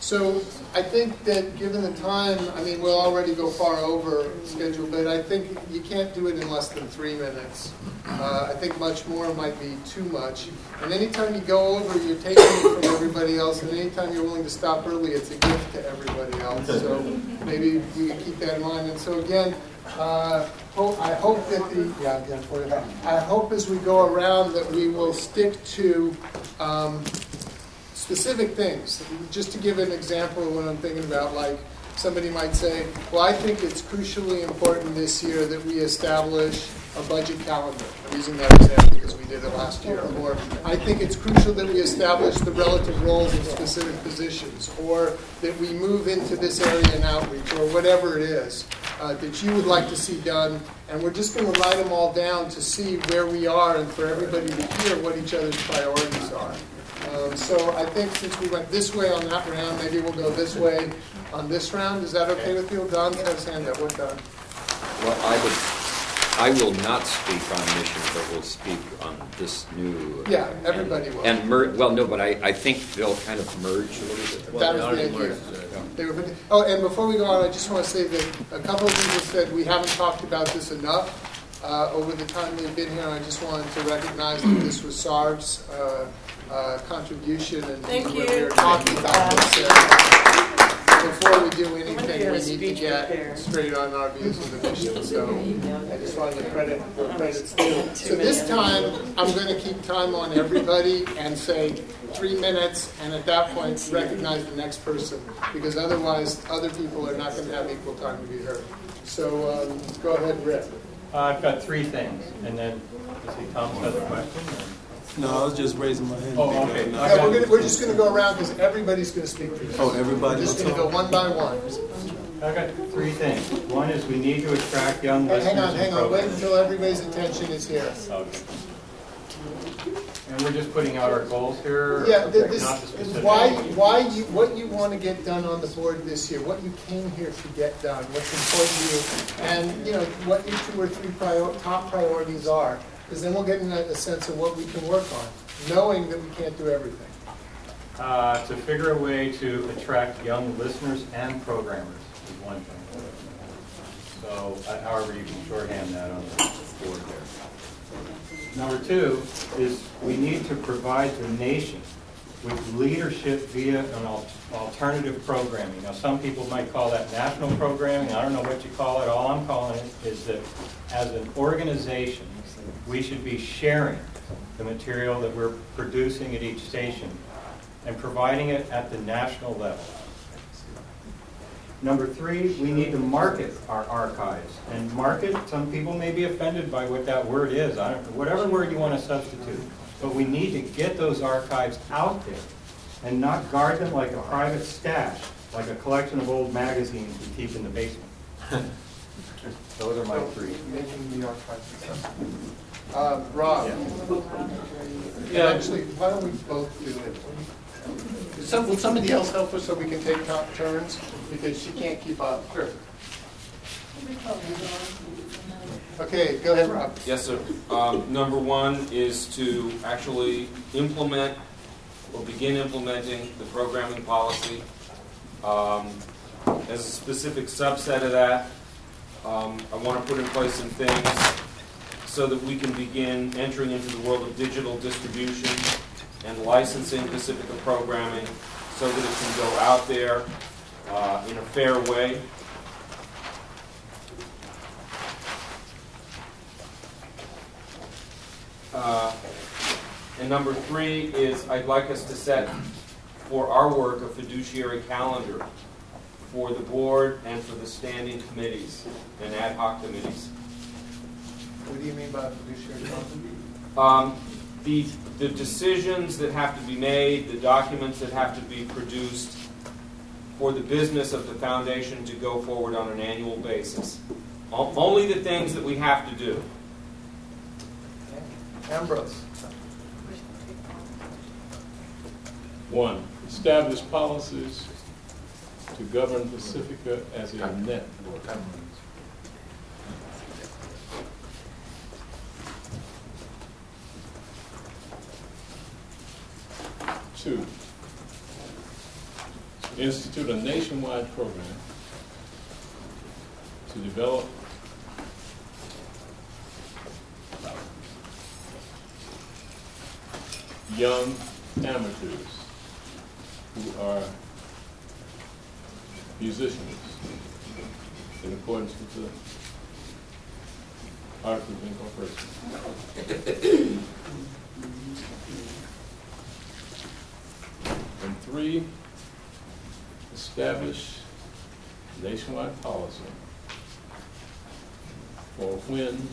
So I think that given the time, I mean, we'll already go far over schedule, but I think you can't do it in less than 3 minutes. I think much more might be too much. And anytime you go over, you're taking it from everybody else, and anytime you're willing to stop early, it's a gift to everybody else. So maybe we can keep that in mind. And so again, I hope that I hope as we go around that we will stick to specific things. Just to give an example of what I'm thinking about, like somebody might say, well, I think it's crucially important this year that we establish a budget calendar. I'm using that example because we did it last year. Or I think it's crucial that we establish the relative roles of specific positions, or that we move into this area in outreach, or whatever it is that you would like to see done. And we're just going to write them all down to see where we are and for everybody to hear what each other's priorities are. So I think since we went this way on that round, maybe we'll go this way on this round. Is that okay with you? Don's got his hand up. We're done. Well, I will not speak on mission, but will speak on this new. Yeah, everybody will. And but I think they'll kind of merge a little bit. That was the idea. Oh, and before we go on, I just want to say that a couple of people said we haven't talked about this enough over the time we've been here. I just wanted to recognize that this was Sarv's contribution, and Thank you. we were talking about this. Before we do anything, we need to get straight on our views of the mission. So I just wanted to credit where credit's due. So this time, I'm going to keep time on everybody and say 3 minutes, and at that point, recognize the next person, because otherwise, other people are not going to have equal time to be heard. So go ahead, Rick. I've got 3 things, and then does he Thomas has a question? No, I was just raising my hand. Oh, okay. Yeah, we're just going to go around because everybody's going to speak for this. Oh, everybody. We're just going to go one by one. I've got 3 things. One is we need to attract young listeners. Hang on. Wait until everybody's attention is here. Okay. And we're just putting out our goals here. Yeah, not the specific. what you want to get done on the board this year, what you came here to get done, what's important to you, and what your 2 or 3 top priorities are. Because then we'll get a sense of what we can work on, knowing that we can't do everything. To figure a way to attract young listeners and programmers is one thing. So, however you can shorthand that on the board there. Number 2 is we need to provide the nation with leadership via an alternative programming. Now, some people might call that national programming. I don't know what you call it. All I'm calling it is that as an organization, we should be sharing the material that we're producing at each station and providing it at the national level. Number 3, we need to market our archives. And market, some people may be offended by what that word is. I don't know, whatever word you want to substitute. But we need to get those archives out there and not guard them like a private stash, like a collection of old magazines we keep in the basement. Those are my 3. Making the archives accessible. Rob. Yeah. Actually, why don't we both do it? Will somebody else help us so we can take turns? Because she can't keep up. Sure. Okay, go ahead, Rob. Yes, sir. Number 1 is to actually implement or begin implementing the programming policy. As a specific subset of that, I want to put in place some things so that we can begin entering into the world of digital distribution and licensing Pacifica programming so that it can go out there in a fair way. And number 3 is I'd like us to set for our work a fiduciary calendar for the board and for the standing committees and ad hoc committees. What do you mean by fiduciary calendar? The decisions that have to be made, the documents that have to be produced for the business of the foundation to go forward on an annual basis. Only the things that we have to do. Ambrose. 1, establish policies to govern Pacifica as a network. 2, institute a nationwide program to develop young amateurs who are musicians in accordance with the Articles of Incorporation. And 3, establish nationwide policy for when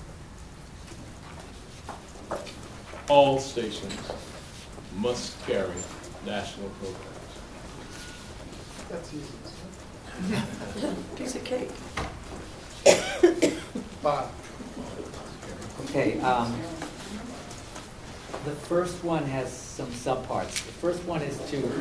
all stations must carry national programs. That's easy. Piece of cake. Bob. Okay, the first one has some subparts. The first one is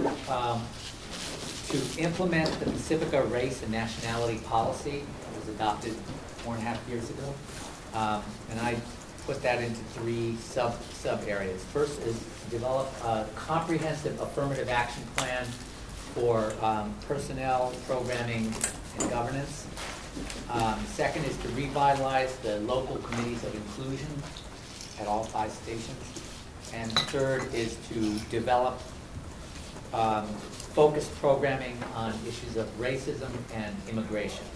to implement the Pacifica Race and Nationality Policy that was adopted 4.5 years ago. And I put that into 3 sub areas. First is to develop a comprehensive affirmative action plan for personnel, programming, and governance. Second is to revitalize the local committees of inclusion at all 5 stations. And third is to develop focused programming on issues of racism and immigration.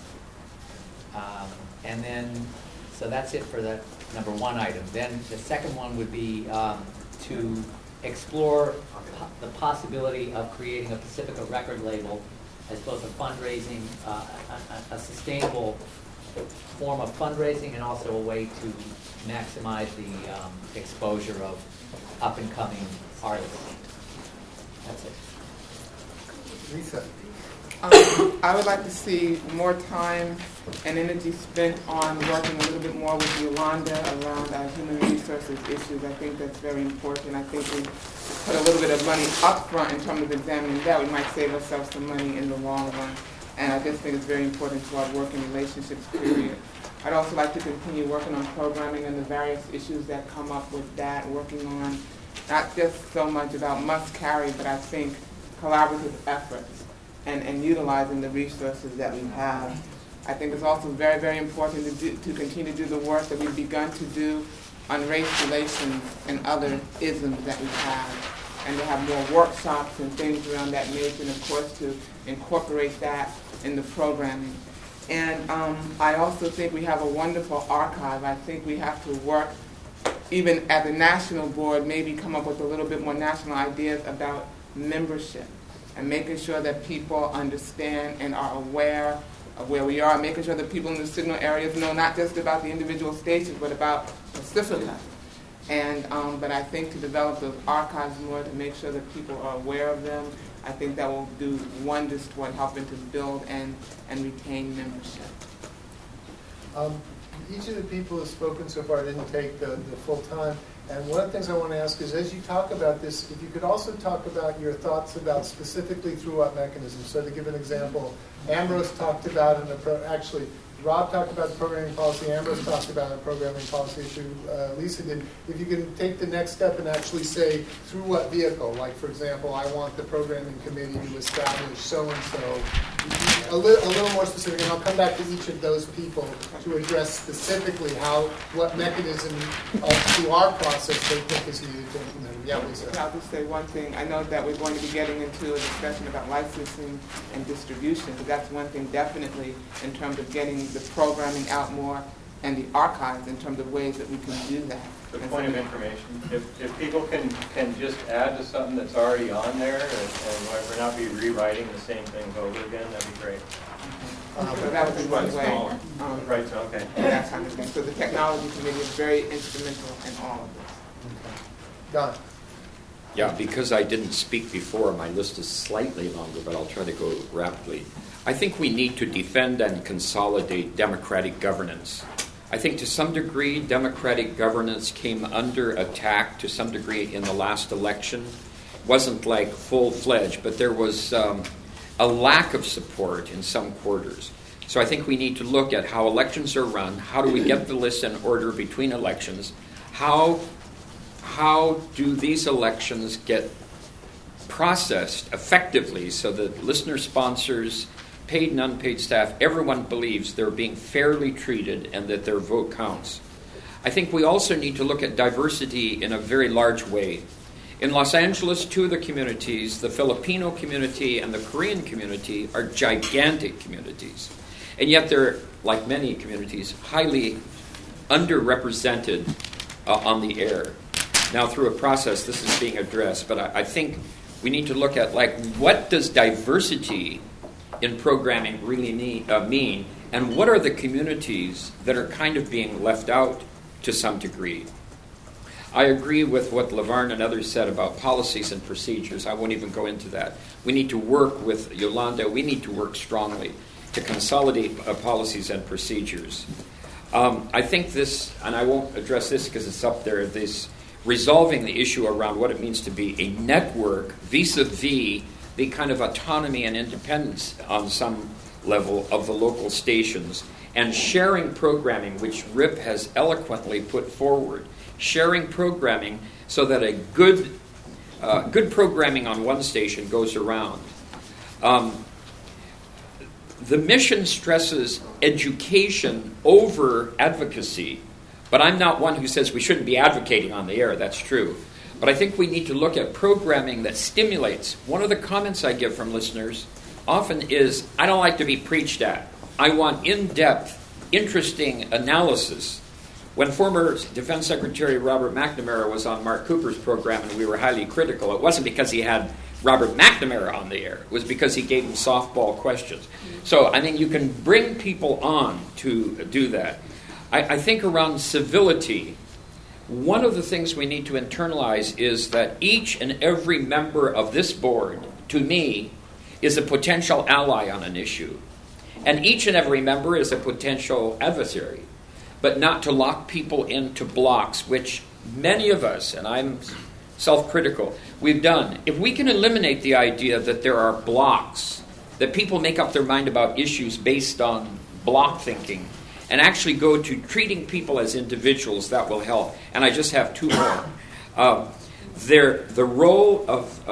And then, so that's it for the number 1 item. Then the second one would be to explore the possibility of creating a Pacifica record label as both a fundraising, a sustainable form of fundraising, and also a way to maximize the exposure of up-and-coming artists. That's it. Lisa. I would like to see more time and energy spent on working a little bit more with Yolanda around our human resources issues. I think that's very important. I think we put a little bit of money up front in terms of examining that. We might save ourselves some money in the long run. And I just think it's very important to our working relationships, period. I'd also like to continue working on programming and the various issues that come up with that, working on not just so much about must carry, but I think collaborative efforts and utilizing the resources that we have. I think it's also very, very important to continue to do the work that we've begun to do on race relations and other isms that we have, and to have more workshops and things around that nature, and of course to incorporate that in the programming. And I also think we have a wonderful archive. I think we have to work, even at the national board, maybe come up with a little bit more national ideas about membership and making sure that people understand and are aware of where we are, making sure that people in the signal areas know not just about the individual stations, but about Pacifica. And but I think to develop those archives more, to make sure that people are aware of them, I think that will do wonders toward helping to build and retain membership. Each of the people who have spoken so far didn't take the full time. And one of the things I want to ask is, as you talk about this, if you could also talk about your thoughts about specifically through what mechanisms. So to give an example, Ambrose talked about, actually, Rob talked about the programming policy, Ambrose talked about a programming policy issue, Lisa did. If you can take the next step and actually say, through what vehicle? Like, for example, I want the programming committee to establish so-and-so. A little more specific, and I'll come back to each of those people to address specifically what mechanism through our process they think is needed to implement. Yeah, Lisa. I'll just say one thing. I know that we're going to be getting into a discussion about licensing and distribution, but that's one thing definitely in terms of getting the programming out more and the archives in terms of ways that we can do that. The point of information, if people can just add to something that's already on there and we're not be rewriting the same things over again, that'd be great. So that would be one way. Right, so okay. That kind of thing. So the technology committee is very instrumental in all of this. Don. Yeah, because I didn't speak before, my list is slightly longer, but I'll try to go rapidly. I think we need to defend and consolidate democratic governance. I think to some degree, democratic governance came under attack to some degree in the last election. It wasn't like full-fledged, but there was a lack of support in some quarters. So I think we need to look at how elections are run, how do we get the lists in order between elections, how do these elections get processed effectively so that listener sponsors, paid and unpaid staff, everyone believes they're being fairly treated and that their vote counts. I think we also need to look at diversity in a very large way. In Los Angeles, two of the communities, the Filipino community and the Korean community, are gigantic communities. And yet they're, like many communities, highly underrepresented on the air. Now, through a process, this is being addressed, but I think we need to look at, like, what does diversity in programming really mean, and what are the communities that are kind of being left out to some degree? I agree with what Lavarne and others said about policies and procedures. I won't even go into that. We need to work with Yolanda. We need to work strongly to consolidate policies and procedures. I think this, and I won't address this because it's up there, this resolving the issue around what it means to be a network vis-a-vis the kind of autonomy and independence on some level of the local stations, and sharing programming, which Rip has eloquently put forward, sharing programming so that a good programming on one station goes around. The mission stresses education over advocacy, but I'm not one who says we shouldn't be advocating on the air. That's true. But I think we need to look at programming that stimulates. One of the comments I get from listeners often is, I don't like to be preached at. I want in-depth, interesting analysis. When former Defense Secretary Robert McNamara was on Mark Cooper's program and we were highly critical, it wasn't because he had Robert McNamara on the air. It was because he gave him softball questions. So, I mean, you can bring people on to do that. I think around civility, one of the things we need to internalize is that each and every member of this board, to me, is a potential ally on an issue. And each and every member is a potential adversary. But not to lock people into blocks, which many of us, and I'm self-critical, we've done. If we can eliminate the idea that there are blocks, that people make up their mind about issues based on block thinking, and actually go to treating people as individuals, that will help. And I just have two more. The role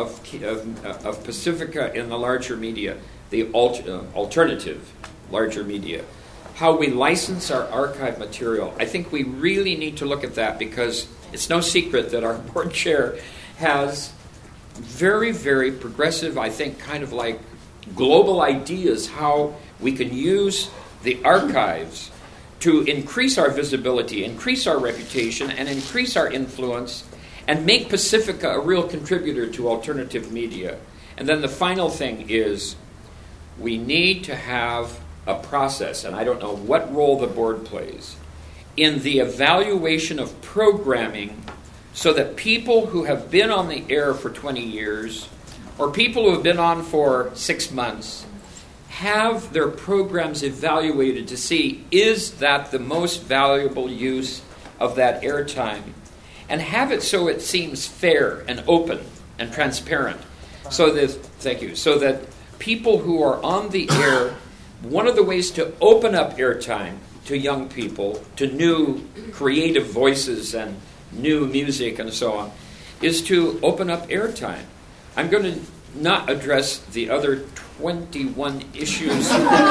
of Pacifica in the larger media, the alternative larger media, how we license our archive material. I think we really need to look at that because it's no secret that our board chair has very, very progressive, I think, kind of like global ideas how we can use the archives to increase our visibility, increase our reputation, and increase our influence, and make Pacifica a real contributor to alternative media. And then the final thing is we need to have a process, and I don't know what role the board plays, in the evaluation of programming so that people who have been on the air for 20 years or people who have been on for 6 months have their programs evaluated to see, is that the most valuable use of that airtime? And have it so it seems fair and open and transparent. So that people who are on the air, one of the ways to open up airtime to young people, to new creative voices and new music and so on, is to open up airtime. I'm going to not address the other 21 issues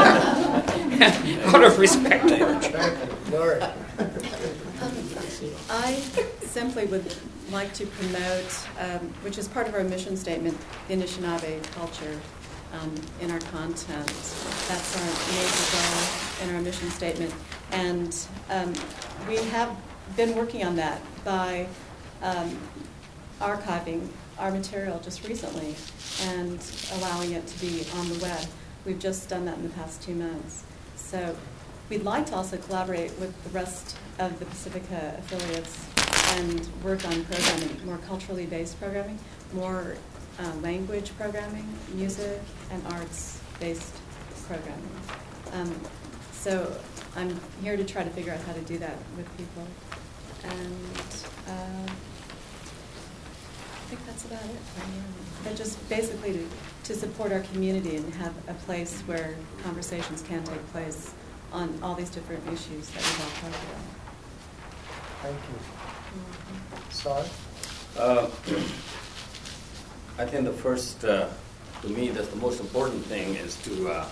out of respect for Lori. I simply would like to promote, which is part of our mission statement, the Anishinaabe culture in our content. That's our major goal in our mission statement. And we have been working on that by archiving our material just recently and allowing it to be on the web. We've just done that in the past 2 months. So we'd like to also collaborate with the rest of the Pacifica affiliates and work on programming, more culturally based programming, more language programming, music, and arts-based programming. So I'm here to try to figure out how to do that with people. And I think that's about it. But just basically to support our community and have a place where conversations can take place on all these different issues that we've all talked about. Thank you. Sorry? I think the first, to me, that's the most important thing is to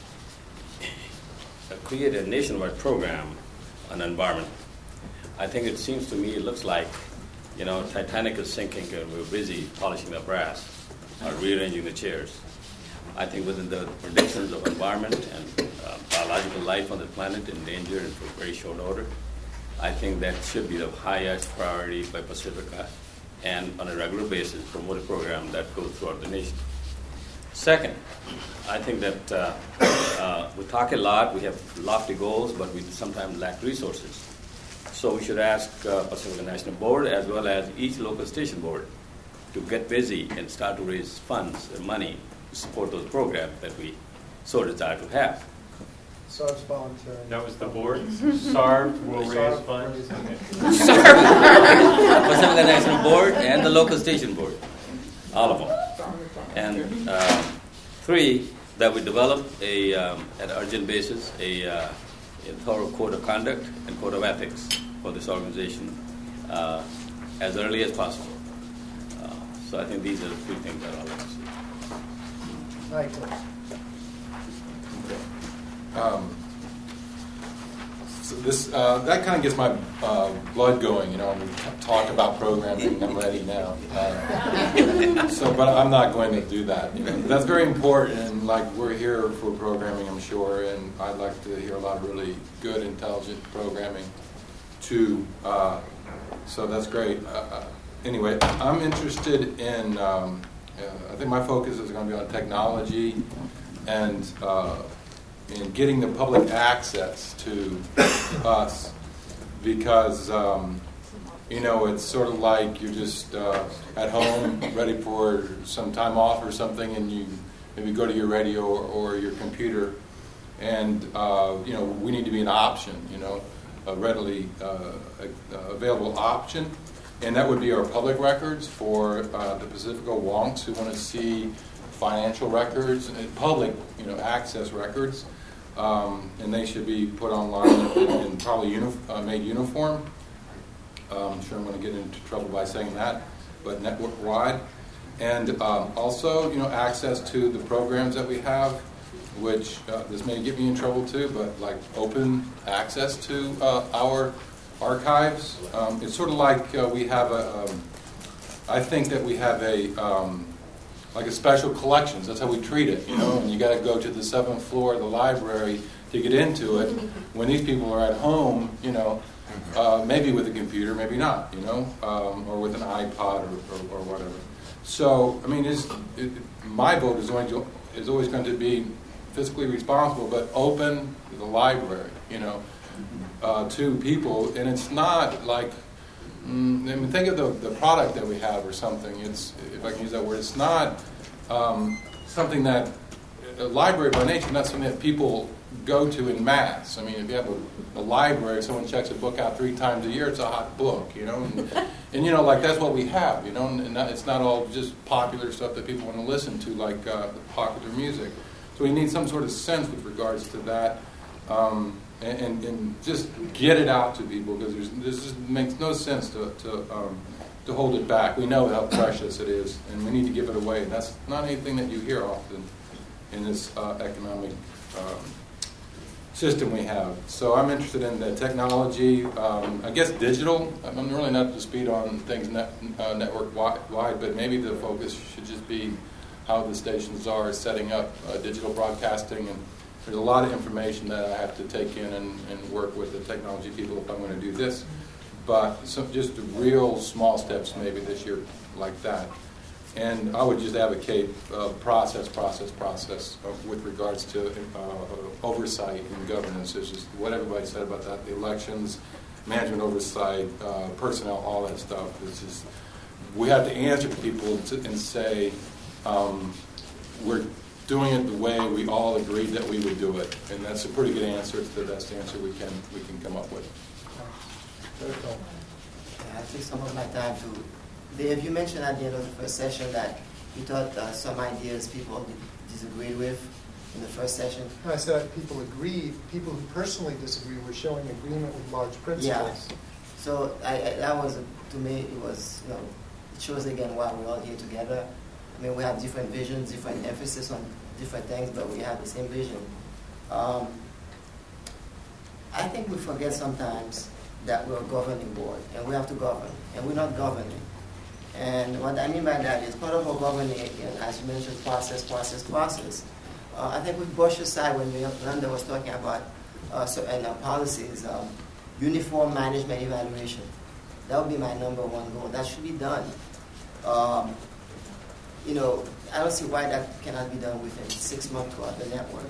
create a nationwide program on environment. I think it seems to me, it looks like, Titanic is sinking and we're busy polishing the brass or rearranging the chairs. I think within the predictions of environment and biological life on the planet in danger and for very short order, I think that should be the highest priority by Pacifica, and on a regular basis promote a program that goes throughout the nation. Second, I think that we talk a lot, we have lofty goals, but we sometimes lack resources. So we should ask Pacifica National Board as well as each local station board to get busy and start to raise funds and money to support those programs that we so desire to have. SARB's volunteering. That was the board. SARB will raise funds. Pacifica National Board and the local station board, all of them. And three, that we develop at an urgent basis a thorough code of conduct and code of ethics for this organization as early as possible. So I think these are the three things that I'd like to see. Michael. So this that kind of gets my blood going, when we talk about programming. I'm ready now. But I'm not going to do that. That's very important, and we're here for programming, I'm sure, and I'd like to hear a lot of really good, intelligent programming too. So that's great. Anyway, I'm interested in. I think my focus is going to be on technology and. In getting the public access to us, because it's sort of like you're just at home ready for some time off or something, and you maybe go to your radio or your computer, and we need to be an option, a readily available option, and that would be our public records for the Pacifica wonks who want to see financial records and public access records. And they should be put online and probably made uniform. I'm sure I'm going to get into trouble by saying that, but network-wide. And also, access to the programs that we have, which this may get me in trouble too, but open access to our archives. It's sort of like we have I think that we have a special collections. That's how we treat it, and you got to go to the 7th floor of the library to get into it. When these people are at home, maybe with a computer, maybe not, or with an iPod or whatever. So, my vote is always going to be fiscally responsible, but open to the library, to people. And it's not like, think of the product that we have or something. It's, if I can use that word, it's not something that a library by nature, not something that people go to in mass. If you have a library, someone checks a book out 3 times a year, it's a hot book, and that's what we have, and it's not all just popular stuff that people want to listen to, like popular music. So we need some sort of sense with regards to that. And just get it out to people, because this just makes no sense to hold it back. We know how precious it is, and we need to give it away. And that's not anything that you hear often in this economic system we have. So I'm interested in the technology. I guess digital. I'm really not up to speed on things network wide, but maybe the focus should just be how the stations are setting up digital broadcasting. And there's a lot of information that I have to take in and work with the technology people if I'm going to do this. But just real small steps maybe this year like that. And I would just advocate process with regards to oversight and governance. It's just what everybody said about that, the elections, management oversight, personnel, all that stuff. It's just, we have to answer to people and say, we're doing it the way we all agreed that we would do it. And that's a pretty good answer. It's the best answer we can come up with. I take some of my time to... Dave, you mentioned at the end of the first session that you thought some ideas people disagreed with in the first session. I said people agreed. People who personally disagree were showing agreement with large principles. Yeah. So that was, to me, it was, it shows again why we're all here together. I mean, we have different visions, different emphasis on different things, but we have the same vision. I think we forget sometimes that we're a governing board, and we have to govern, and we're not governing. And what I mean by that is part of our governing, again, as you mentioned, process. I think we brushed aside when Linda was talking about certain policies, uniform management evaluation. That would be my number one goal. That should be done. You know, I don't see why that cannot be done within 6 months throughout the network.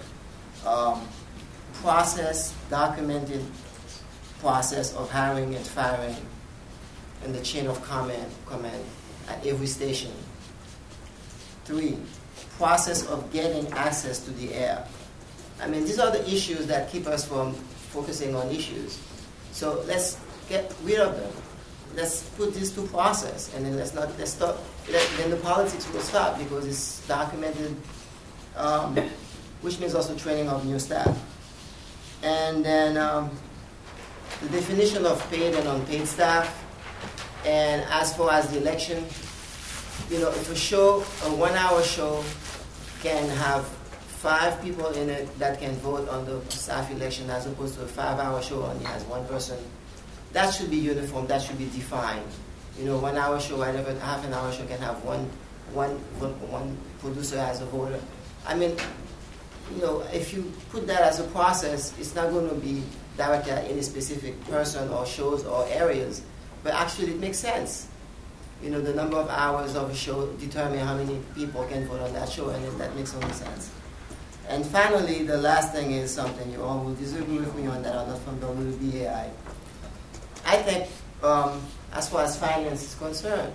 Documented process of hiring and firing and the chain of command at every station. 3, process of getting access to the air. I mean, these are the issues that keep us from focusing on issues. So let's get rid of them. Let's put these to process, and then then the politics will stop because it's documented, which means also training of new staff. And then the definition of paid and unpaid staff. And as far as the election, you know, if a 1-hour show can have 5 people in it that can vote on the staff election as opposed to a 5-hour show only has 1 person, that should be uniform, that should be defined. You know, 1-hour show, whatever, half an hour show can have one producer as a voter. I mean, you know, if you put that as a process, it's not going to be directed at any specific person or shows or areas, but actually it makes sense. You know, the number of hours of a show determine how many people can vote on that show, and that makes only sense. And finally, the last thing is something you all will disagree with me on that are not from WBAI. I think, as far as finance is concerned,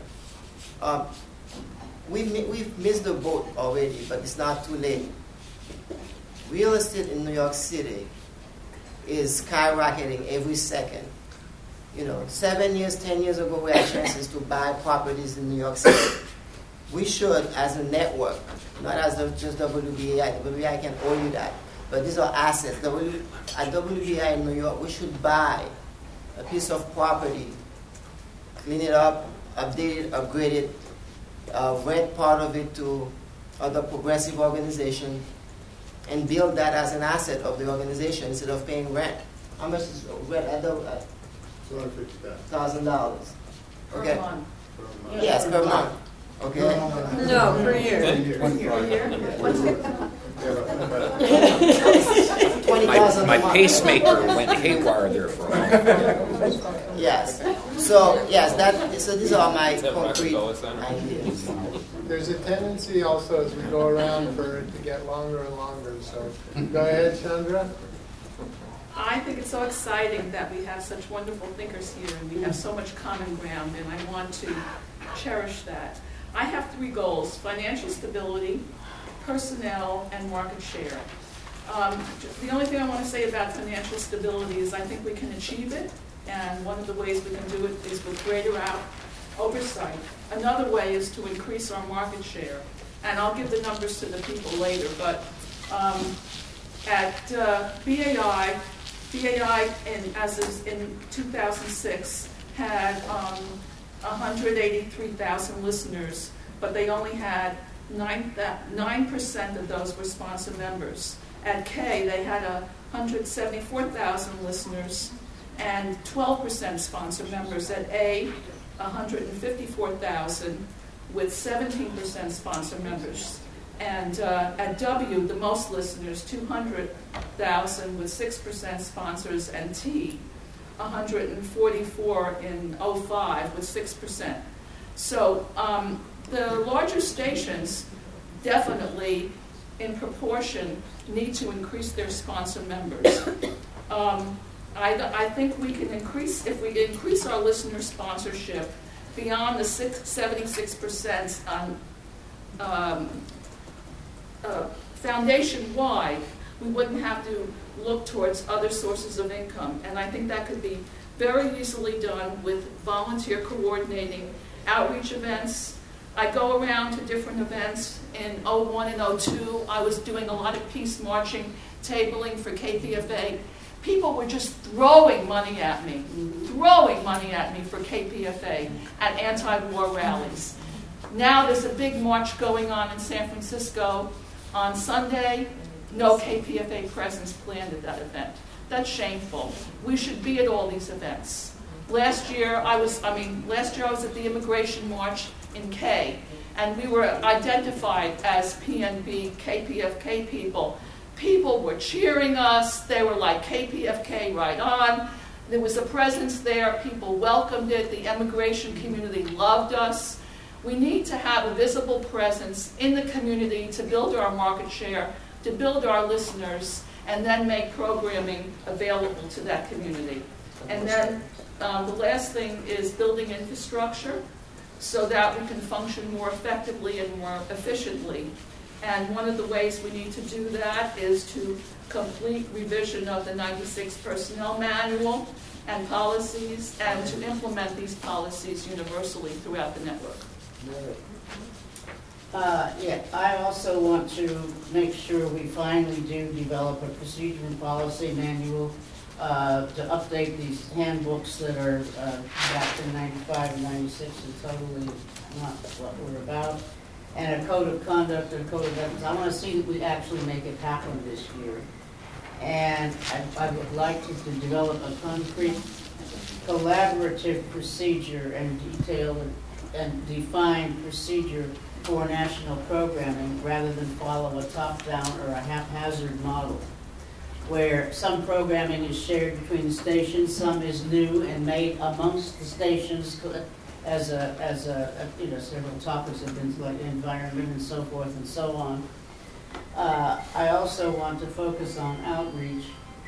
we've missed the boat already, but it's not too late. Real estate in New York City is skyrocketing every second. You know, 7 years, 10 years ago, we had chances to buy properties in New York City. We should, as a network, not as just WBAI. WBAI can owe you that, but these are assets. At WBAI in New York, we should buy a piece of property, clean it up, update it, upgrade it, rent part of it to other progressive organizations, and build that as an asset of the organization instead of paying rent. How much is rent at $250,000? Okay. Per month. Yes, per month. Okay. No, per year. My pacemaker went haywire there for a moment. Yes. So these are my concrete ideas. There's a tendency also as we go around for it to get longer and longer. So go ahead, Chandra. I think it's so exciting that we have such wonderful thinkers here and we have so much common ground, and I want to cherish that. I have 3 goals: financial stability, personnel, and market share. The only thing I want to say about financial stability is I think we can achieve it, and one of the ways we can do it is with greater oversight. Another way is to increase our market share, and I'll give the numbers to the people later, but at BAI as is in 2006 had 183,000 listeners, but they only had 9% of those were sponsor members. At K, they had 174,000 listeners and 12% sponsor members. At A, 154,000 with 17% sponsor members. And at W, the most listeners, 200,000 with 6% sponsors, and T, 144 in 05 with 6%. So the larger stations definitely, in proportion, need to increase their sponsor members. I think we can increase, if we increase our listener sponsorship beyond the 76% foundation-wide, we wouldn't have to look towards other sources of income. And I think that could be very easily done with volunteer coordinating outreach events. I go around to different events. In 01 and 02, I was doing a lot of peace marching, tabling for KPFA. People were just throwing money at me for KPFA at anti-war rallies. Now there's a big march going on in San Francisco on Sunday. No KPFA presence planned at that event. That's shameful. We should be at all these events. Last year I was at the Immigration March in K, and we were identified as PNB, KPFK people. People were cheering us. They were like, KPFK, right on. There was a presence there. People welcomed it. The immigration community loved us. We need to have a visible presence in the community to build our market share, to build our listeners, and then make programming available to that community. And then the last thing is building infrastructure so that we can function more effectively and more efficiently. And one of the ways we need to do that is to complete revision of the 96 Personnel Manual and policies, and to implement these policies universally throughout the network. Yeah, I also want to make sure we finally do develop a procedure and policy manual to update these handbooks that are back in 95 and 96 and totally not what we're about. And a code of conduct and a code of ethics. I want to see that we actually make it happen this year. And I would like to develop a concrete collaborative procedure and detailed and defined procedure for national programming rather than follow a top-down or a haphazard model, where some programming is shared between the stations, some is new and made amongst the stations as several topics have been like environment and so forth and so on. I also want to focus on outreach,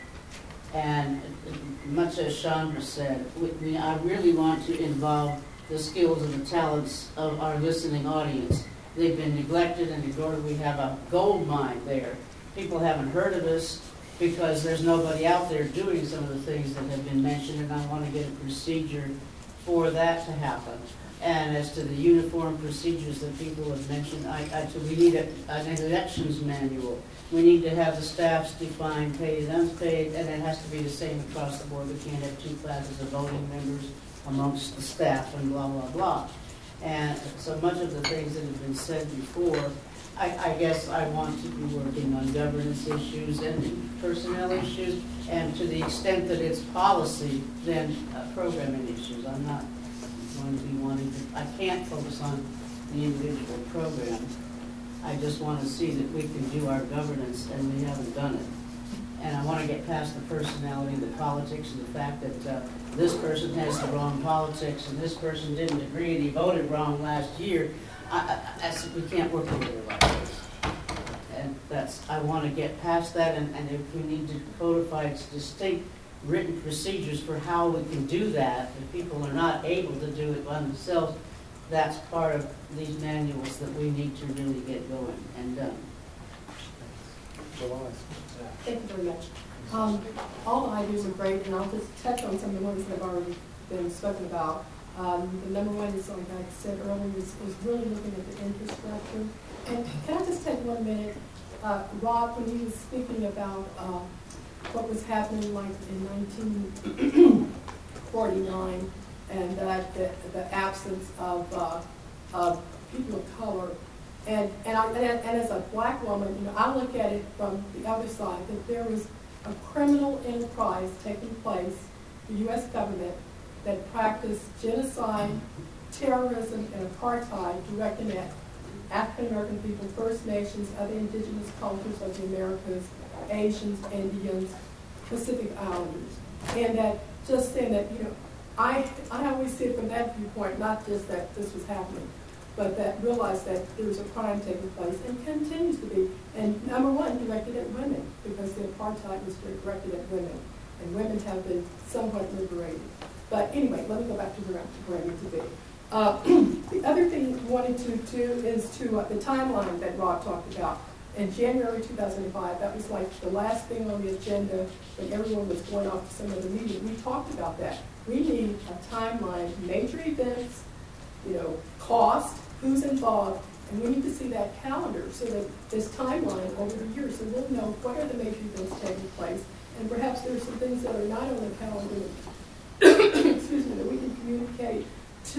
and much as Chandra said, I really want to involve the skills and the talents of our listening audience. They've been neglected and ignored. We have a gold mine there. People haven't heard of us because there's nobody out there doing some of the things that have been mentioned, and I want to get a procedure for that to happen. And as to the uniform procedures that people have mentioned, we need an elections manual. We need to have the staffs define paid and unpaid, and it has to be the same across the board. We can't have two classes of voting members amongst the staff and blah, blah, blah. And so much of the things that have been said before, I guess I want to be working on governance issues and personnel issues, and to the extent that it's policy, then programming issues. I'm not going to be wanting to, I can't focus on the individual program. I just want to see that we can do our governance, and we haven't done it. And I want to get past the personality, the politics, and the fact that this person has the wrong politics and this person didn't agree and he voted wrong last year. We can't work together like this. And I want to get past that, and if we need to codify distinct written procedures for how we can do that, if people are not able to do it by themselves, that's part of these manuals that we need to really get going and done. Thank you very much. All the ideas are great, and I'll just touch on some of the ones that have already been spoken about. The number one is, like I said earlier, is really looking at the infrastructure. And can I just take 1 minute? Rob, when he was speaking about what was happening like in 1949 and the absence of people of color, and as a black woman, I look at it from the other side, that there was a criminal enterprise taking place, the U.S. government, that practiced genocide, terrorism, and apartheid directed at African American people, First Nations, other indigenous cultures of the Americas, Asians, Indians, Pacific Islanders. And that just saying that, I always see it from that viewpoint, not just that this was happening, but that realize that there was a crime taking place and continues to be. And number one, directed at women, because the apartheid was directed at women, and women have been somewhat liberated. But anyway, let me go back to where I need to be. The other thing I wanted to do is to the timeline that Rob talked about. In January 2005, that was like the last thing on the agenda when everyone was going off to some other meeting. We talked about that. We need a timeline, major events, cost, who's involved, and we need to see that calendar so that this timeline over the years, so we'll know what are the major events taking place, and perhaps there are some things that are not on the calendar excuse me, that we can communicate to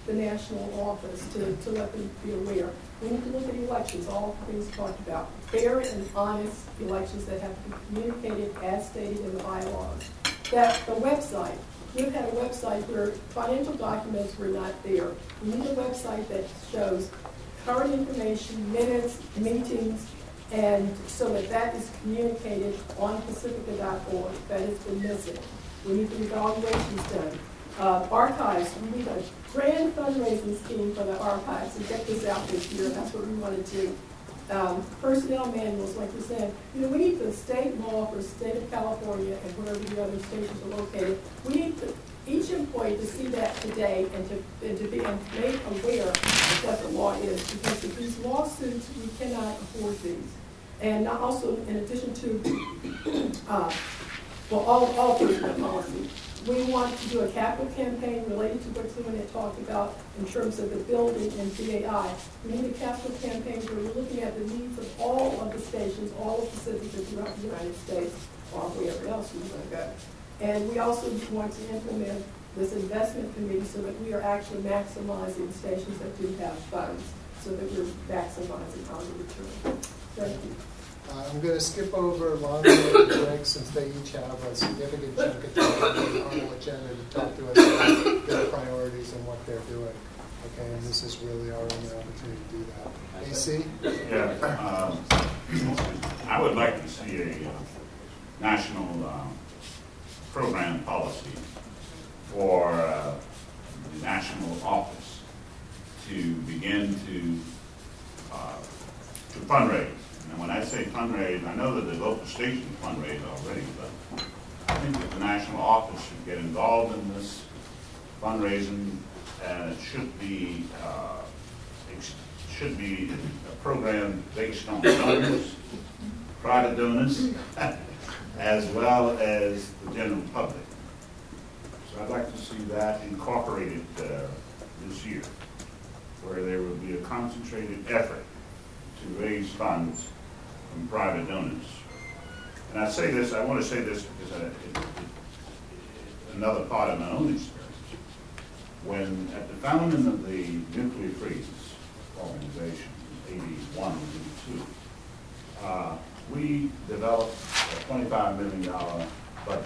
the national office to let them be aware. We need to look at elections, all things talked about. Fair and honest elections that have to be communicated as stated in the bylaws. That the website, we've had a website where financial documents were not there. We need a website that shows current information, minutes, meetings, and so that is communicated on pacifica.org. That has been missing. We need the evaluations done. Archives, we need a grand fundraising scheme for the archives and get this out this year. That's what we want to do. Personnel manuals, like you said, we need the state law for the state of California and wherever the other stations are located. We need each employee to see that today and to be made aware of what the law is, because of these lawsuits, we cannot afford these. And also, in addition to, all personnel policy, we want to do a capital campaign related to what someone had talked about in terms of the building and BAI. We need a capital campaign where we're looking at the needs of all of the stations, all of the cities throughout the United States, or wherever else we want to go. And we also want to implement this investment committee so that we are actually maximizing stations that do have funds, so that we're maximizing our return. Thank you. I'm going to skip over Lonnie and Greg, since they each have a significant chunk of time on the normal agenda to talk to us about their priorities and what they're doing. Okay, and this is really our only opportunity to do that. AC? Yeah, I would like to see a national program policy for the national office to begin to fundraise. And when I say fundraise, I know that the local stations fundraise already, but I think that the national office should get involved in this fundraising, and it should be a program based on donors, private donors, as well as the general public. So I'd like to see that incorporated this year, where there will be a concentrated effort to raise funds from private donors. And I say this, I want to say this because another part of my own experience. When at the founding of the Nuclear Freeze Organization in 81 and 82, we developed a $25 million budget,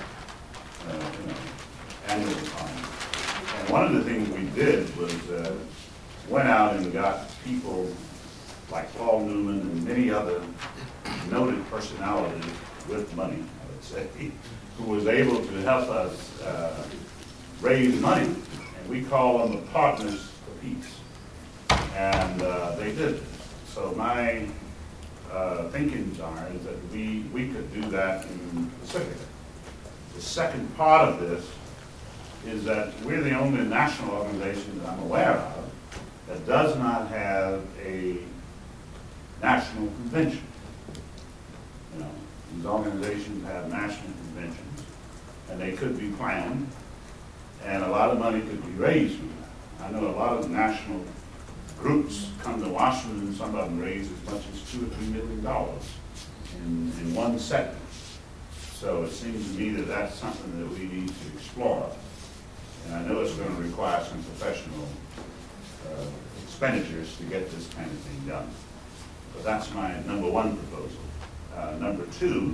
annual fund. And one of the things we did was went out and got people like Paul Newman and many other noted personalities with money, I would say, who was able to help us raise money. And we call them the Partners for Peace. And they did. So my thinkings is that we could do that in Pacifica. The second part of this is that we're the only national organization that I'm aware of that does not have a national convention. These organizations have national conventions, and they could be planned, and a lot of money could be raised from that. I know a lot of national groups come to Washington, and some of them raise as much as $2 or $3 million in one segment. So it seems to me that that's something that we need to explore. And I know it's going to require some professional expenditures to get this kind of thing done. But that's my number one proposal. Number two,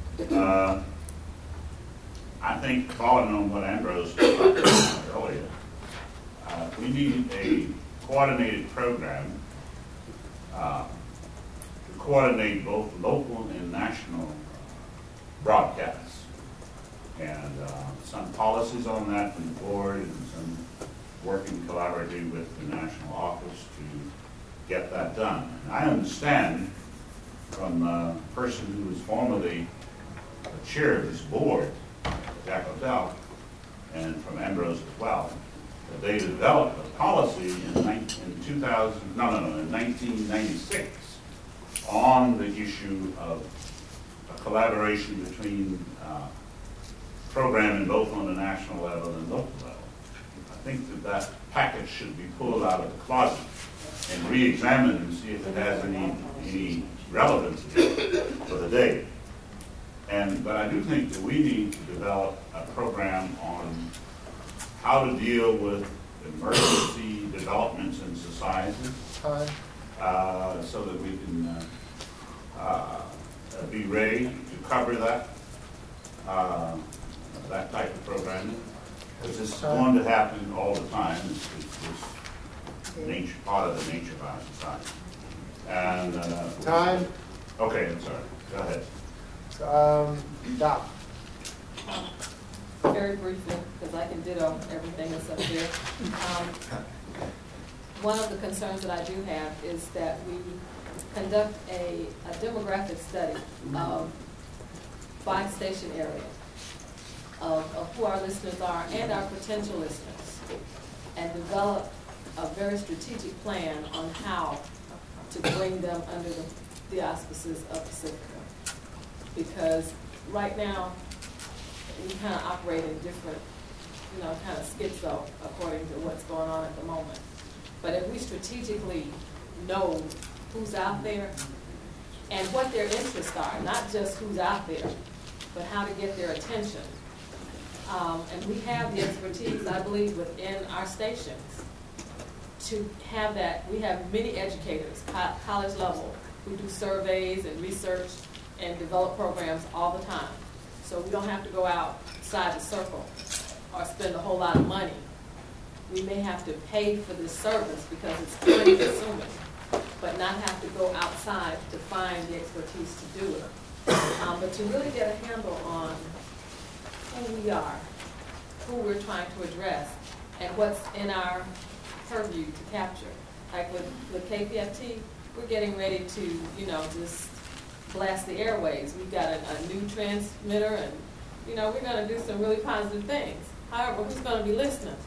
I think, following on what Ambrose talked about earlier, we need a coordinated program to coordinate both local and national broadcasts. And some policies on that from the board, and some working collaboratively with the national office to get that done. And I understand from a person who was formerly the chair of this board, Jack O'Dell, and from Ambrose as well, that they developed a policy in 1996 on the issue of a collaboration between programming both on the national level and local level. I think that that package should be pulled out of the closet and re-examined and see if it has any relevance for the day. But I do think that we need to develop a program on how to deal with emergency developments in society, Time. so that we can be ready to cover that that type of programming. Because it's going to happen all the time. It's nature, part of the nature of our society. And Time. Okay, I'm sorry. Go ahead. Doc. Very briefly, because I can ditto everything that's up there. One of the concerns that I do have is that we conduct a demographic study of by station area of who our listeners are and our potential listeners, and develop a very strategic plan on how to bring them under the auspices of Pacifica. Because right now, we kind of operate in different, kind of schizo according to what's going on at the moment. But if we strategically know who's out there and what their interests are, not just who's out there, but how to get their attention. And we have the expertise, I believe, within our stations to have that. We have many educators, college level, who do surveys and research and develop programs all the time. So we don't have to go outside the circle or spend a whole lot of money. We may have to pay for this service because it's time consuming, but not have to go outside to find the expertise to do it. But to really get a handle on who we are, who we're trying to address, and what's in our purview to capture. Like with KPFT, we're getting ready to, just blast the airwaves. We've got a new transmitter, and, we're going to do some really positive things. However, who's going to be listening?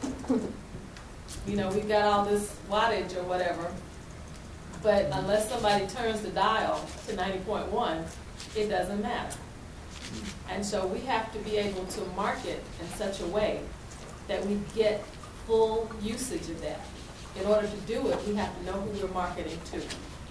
We've got all this wattage or whatever, but unless somebody turns the dial to 90.1, it doesn't matter. And so we have to be able to market in such a way that we get full usage of that. In order to do it, we have to know who we're marketing to.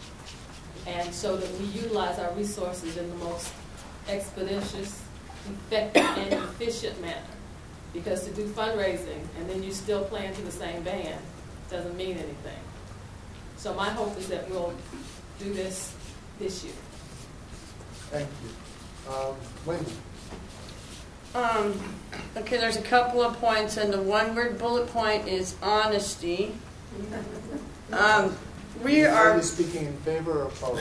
And so that we utilize our resources in the most expeditious, effective, and efficient manner. Because to do fundraising and then you still playing to the same band doesn't mean anything. So my hope is that we'll do this year. Thank you. Wendy. Okay, there's a couple of points, and the one-word bullet point is honesty. We are speaking in favor or opposed?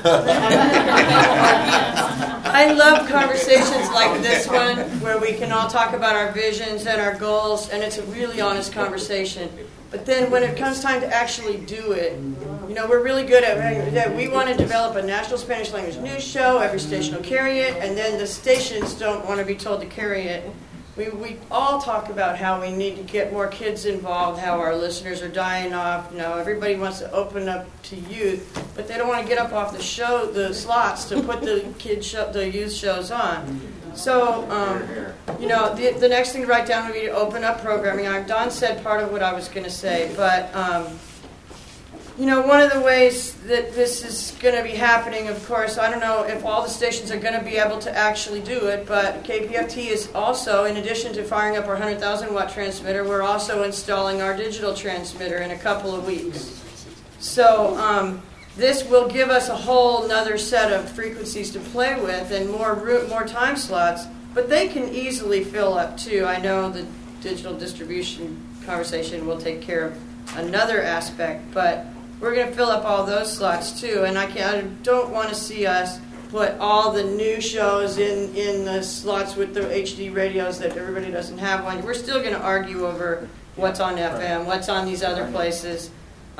I love conversations like this one where we can all talk about our visions and our goals, and it's a really honest conversation. But then when it comes time to actually do it, we're really good at that. We want to develop a national Spanish language news show. Every station will carry it, and then the stations don't want to be told to carry it. We all talk about how we need to get more kids involved, how our listeners are dying off. Everybody wants to open up to youth, but they don't want to get up off the slots to put the youth shows on. So, the next thing to write down would be to open up programming. Don said part of what I was going to say, but one of the ways that this is going to be happening, of course, I don't know if all the stations are going to be able to actually do it, but KPFT is also, in addition to firing up our 100,000 watt transmitter, we're also installing our digital transmitter in a couple of weeks. So this will give us a whole nother set of frequencies to play with and more time slots, but they can easily fill up too. I know the digital distribution conversation will take care of another aspect, but we're going to fill up all those slots too, and I don't want to see us put all the new shows in the slots with the HD radios that everybody doesn't have one. We're still going to argue over what's on FM, what's on these other places.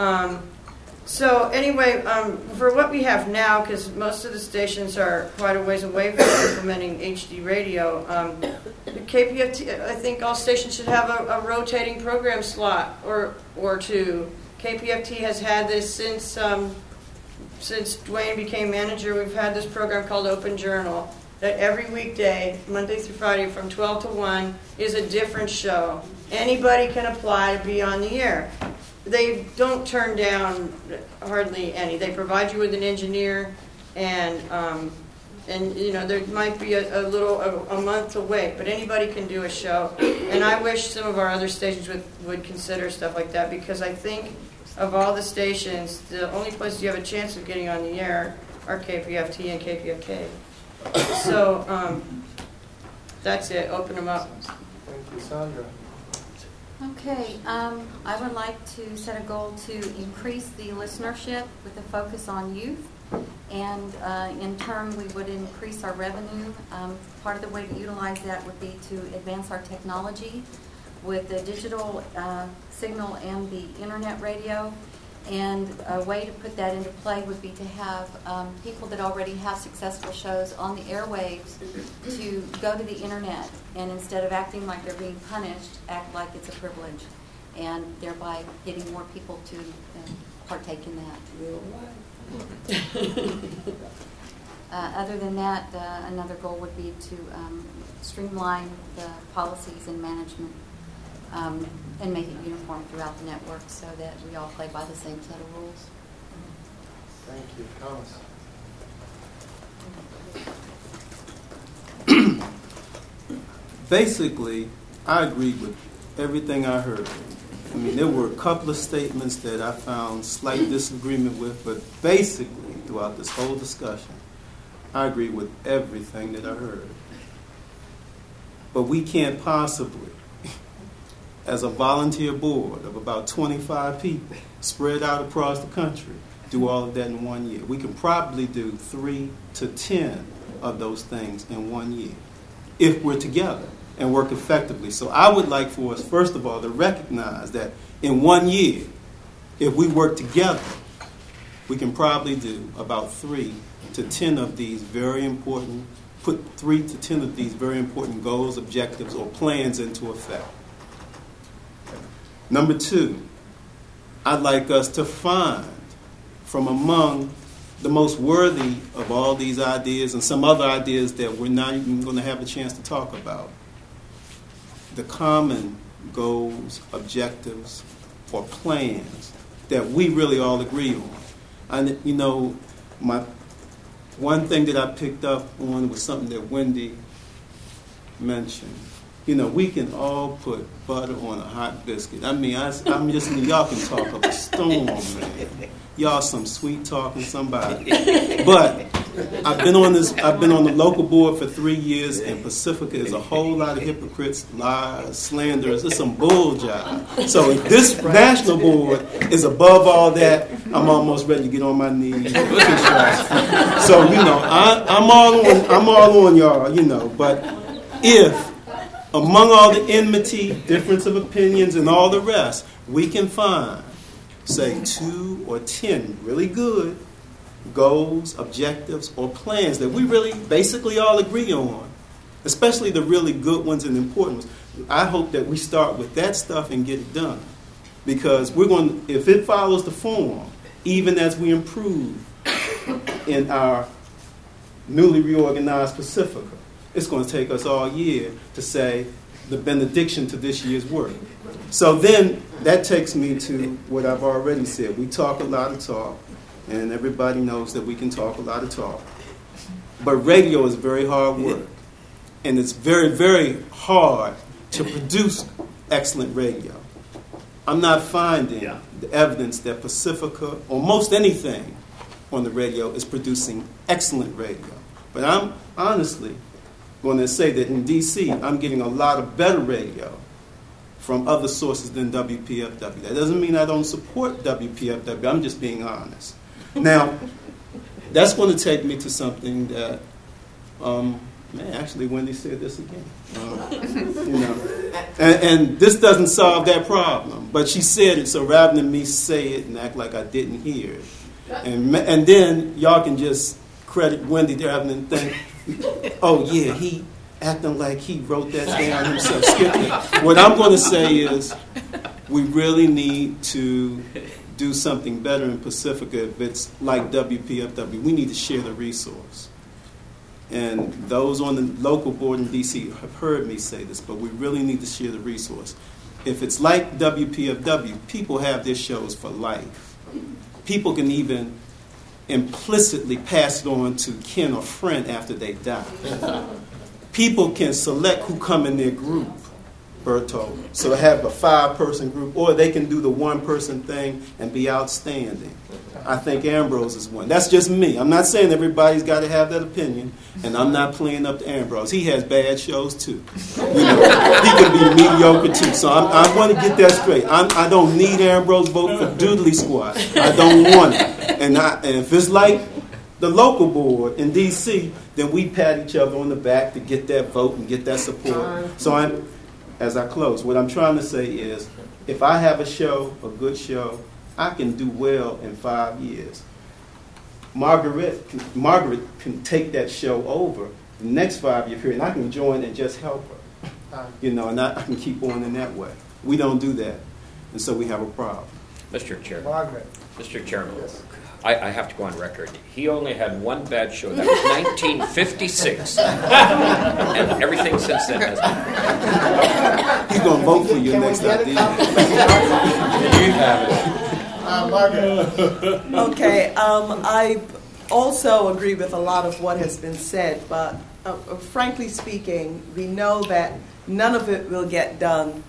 So anyway, for what we have now, because most of the stations are quite a ways away from implementing HD radio, KPFT, I think all stations should have a rotating program slot or two. KPFT has had this since Dwayne became manager. We've had this program called Open Journal that every weekday, Monday through Friday from 12 to 1, is a different show. Anybody can apply to be on the air. They don't turn down hardly any. They provide you with an engineer, and And, there might be a month to wait, but anybody can do a show. And I wish some of our other stations would consider stuff like that, because I think of all the stations, the only places you have a chance of getting on the air are KPFT and KPFK. So that's it. Open them up. Thank you, Sandra. Okay, I would like to set a goal to increase the listenership with a focus on youth. And in turn, we would increase our revenue. Part of the way to utilize that would be to advance our technology with the digital signal and the internet radio. And a way to put that into play would be to have people that already have successful shows on the airwaves to go to the internet and, instead of acting like they're being punished, act like it's a privilege, and thereby getting more people to partake in that. Other than that, another goal would be to streamline the policies and management and make it uniform throughout the network so that we all play by the same set of rules. Thank you. Thomas? Basically, I agree with everything I heard. I mean, there were a couple of statements that I found slight disagreement with, but basically, throughout this whole discussion, I agree with everything that I heard. But we can't possibly, as a volunteer board of about 25 people spread out across the country, do all of that in 1 year. We can probably do 3 to 10 of those things in 1 year if we're together and work effectively. So I would like for us, first of all, to recognize that in 1 year, if we work together, we can probably do about 3 to 10 of these very important, put 3 to 10 of these very important goals, objectives, or plans into effect. Number 2, I'd like us to find from among the most worthy of all these ideas and some other ideas that we're not even going to have a chance to talk about, the common goals, objectives, or plans that we really all agree on. And, one thing that I picked up on was something that Wendy mentioned. We can all put butter on a hot biscuit. I mean, I'm just, y'all can talk up a storm, man. Y'all some sweet talking somebody. But I've been on the local board for 3 years, and Pacifica is a whole lot of hypocrites, lies, slanderers. It's some bull job. So if this national board is above all that, I'm almost ready to get on my knees. So I'm all on y'all. But if among all the enmity, difference of opinions, and all the rest, we can find, say, 2 or 10 really good goals, objectives, or plans that we really basically all agree on, especially the really good ones and important ones. I hope that we start with that stuff and get it done. Because if it follows the form, even as we improve in our newly reorganized Pacifica, it's going to take us all year to say the benediction to this year's work. So then that takes me to what I've already said. We talk a lot of talk, and everybody knows that we can talk a lot of talk. But radio is very hard work, and it's very, very hard to produce excellent radio. I'm not finding the evidence that Pacifica, or most anything on the radio, is producing excellent radio. But I'm honestly going to say that in D.C., I'm getting a lot of better radio from other sources than WPFW. That doesn't mean I don't support WPFW. I'm just being honest. Now, that's going to take me to something that, actually, Wendy said this again. And this doesn't solve that problem. But she said it, so rather than me say it and act like I didn't hear it, and then y'all can just credit Wendy rather than think, oh, yeah, he acting like he wrote that down himself. Skip it. What I'm going to say is we really need to do something better in Pacifica if it's like WPFW. We need to share the resource. And those on the local board in D.C. have heard me say this, but we really need to share the resource. If it's like WPFW, people have their shows for life. People can even implicitly pass it on to kin or friend after they die. People can select who come in their group, Berto. So have a 5-person group, or they can do the 1-person thing and be outstanding. I think Ambrose is one. That's just me. I'm not saying everybody's got to have that opinion, and I'm not playing up to Ambrose. He has bad shows too. He can be mediocre too. So I want to get that straight. I don't need Ambrose vote for Doodly Squad. I don't want it. And if it's like the local board in D.C., then we pat each other on the back to get that vote and get that support. So as I close, what I'm trying to say is, if I have a show, a good show, I can do well in 5 years. Margaret can take that show over the next 5-year period, and I can join and just help her. And I can keep on in that way. We don't do that, and so we have a problem. Mr. Chairman. Margaret. Mr. Chairman. Yes. I have to go on record. He only had one bad show. That was 1956. And everything since then has been. He's going to vote for you next time. You have it. Margaret. Okay, I also agree with a lot of what has been said, but frankly speaking, we know that none of it will get done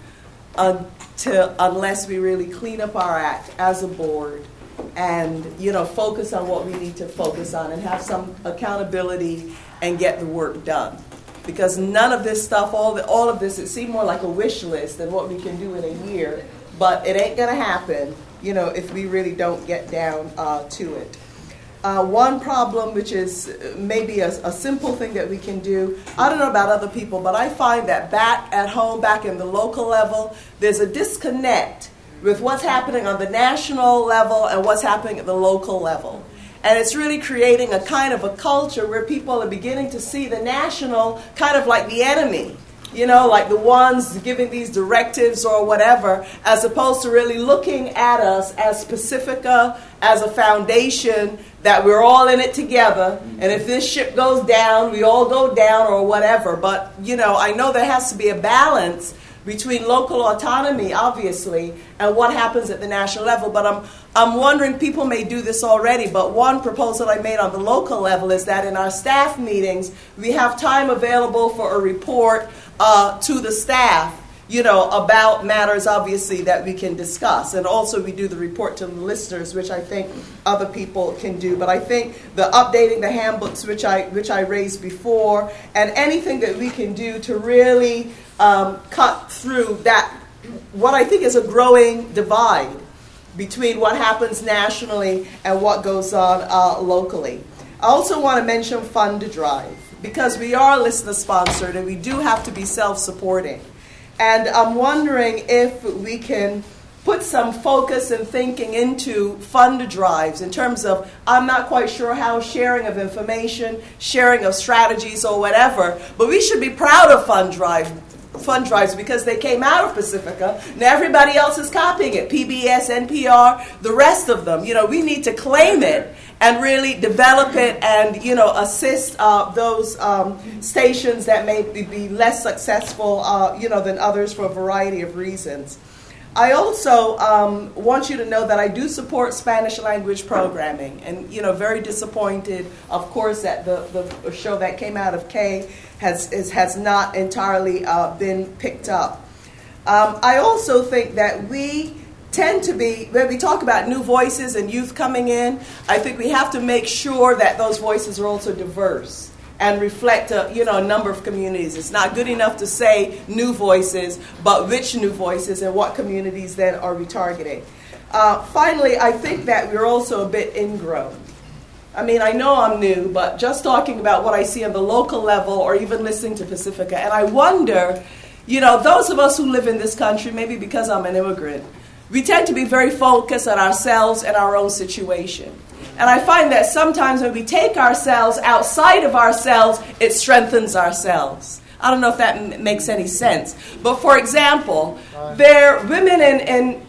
unless we really clean up our act as a board and focus on what we need to focus on and have some accountability and get the work done. Because none of this stuff, all of this, it seemed more like a wish list than what we can do in a year, but it ain't going to happen if we really don't get down to it. One problem, which is maybe a simple thing that we can do, I don't know about other people, but I find that back at home, back in the local level, there's a disconnect with what's happening on the national level and what's happening at the local level. And it's really creating a kind of a culture where people are beginning to see the national kind of like the enemy. Like the ones giving these directives or whatever, as opposed to really looking at us as Pacifica, as a foundation, that we're all in it together. And if this ship goes down, we all go down or whatever. But, I know there has to be a balance between local autonomy, obviously, and what happens at the national level. But I'm wondering, people may do this already, but one proposal I made on the local level is that in our staff meetings, we have time available for a report to the staff, about matters, obviously, that we can discuss. And also we do the report to the listeners, which I think other people can do. But I think the updating the handbooks, which I raised before, and anything that we can do to really cut through that, what I think is a growing divide between what happens nationally and what goes on locally. I also want to mention Fund to Drive, because we are listener-sponsored and we do have to be self-supporting. And I'm wondering if we can put some focus and thinking into fund drives in terms of, I'm not quite sure how sharing of information, sharing of strategies or whatever, but we should be proud of fund drives because they came out of Pacifica and everybody else is copying it. PBS, NPR, the rest of them. We need to claim it and really develop it and, assist those stations that may be less successful, than others for a variety of reasons. I also want you to know that I do support Spanish language programming, and very disappointed, of course, that the show that came out of K has not entirely been picked up. I also think that we tend to be, when we talk about new voices and youth coming in, I think we have to make sure that those voices are also diverse and reflect a number of communities. It's not good enough to say new voices, but which new voices and what communities then are we targeting. Finally, I think that we're also a bit ingrown. I mean, I know I'm new, but just talking about what I see on the local level or even listening to Pacifica, and I wonder, those of us who live in this country, maybe because I'm an immigrant, we tend to be very focused on ourselves and our own situation. And I find that sometimes when we take ourselves outside of ourselves, it strengthens ourselves. I don't know if that makes any sense. But for example, there are women in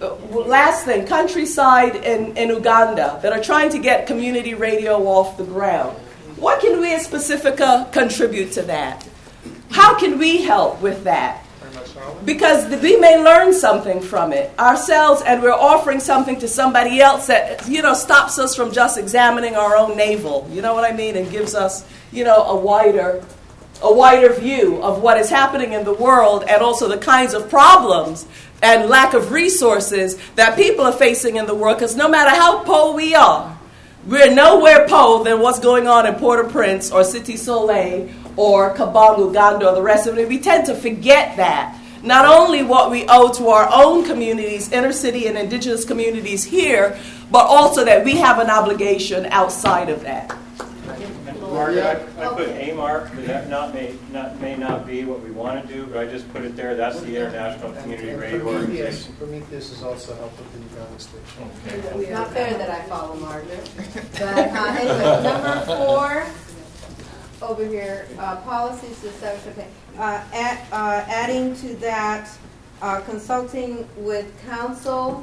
countryside in Uganda that are trying to get community radio off the ground. What can we as Pacifica contribute to that? How can we help with that? very much, Harlan. Because we may learn something from it ourselves, and we're offering something to somebody else that, stops us from just examining our own navel. You know what I mean? And gives us, a wider view of what is happening in the world, and also the kinds of problems and lack of resources that people are facing in the world. Because no matter how poor we are, we're nowhere poorer than what's going on in Port-au-Prince or Cité Soleil or Kabang, Uganda, or the rest of it. We tend to forget that. Not only what we owe to our own communities, inner city and indigenous communities here, but also that we have an obligation outside of that. Margaret, I put AMARC, but that may not be what we want to do, but I just put it there. That's the International Community Radio Organization. Prometheus is also helpful to the Uganda Station. Okay. It's not fair that I follow Margaret. But anyway, number 4 over here, policies to establish a pay. Adding to that, consulting with council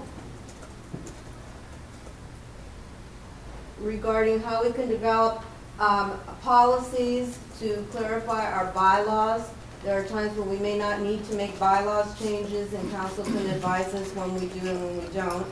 regarding how we can develop policies to clarify our bylaws. There are times when we may not need to make bylaws changes, and council can advise us when we do and when we don't.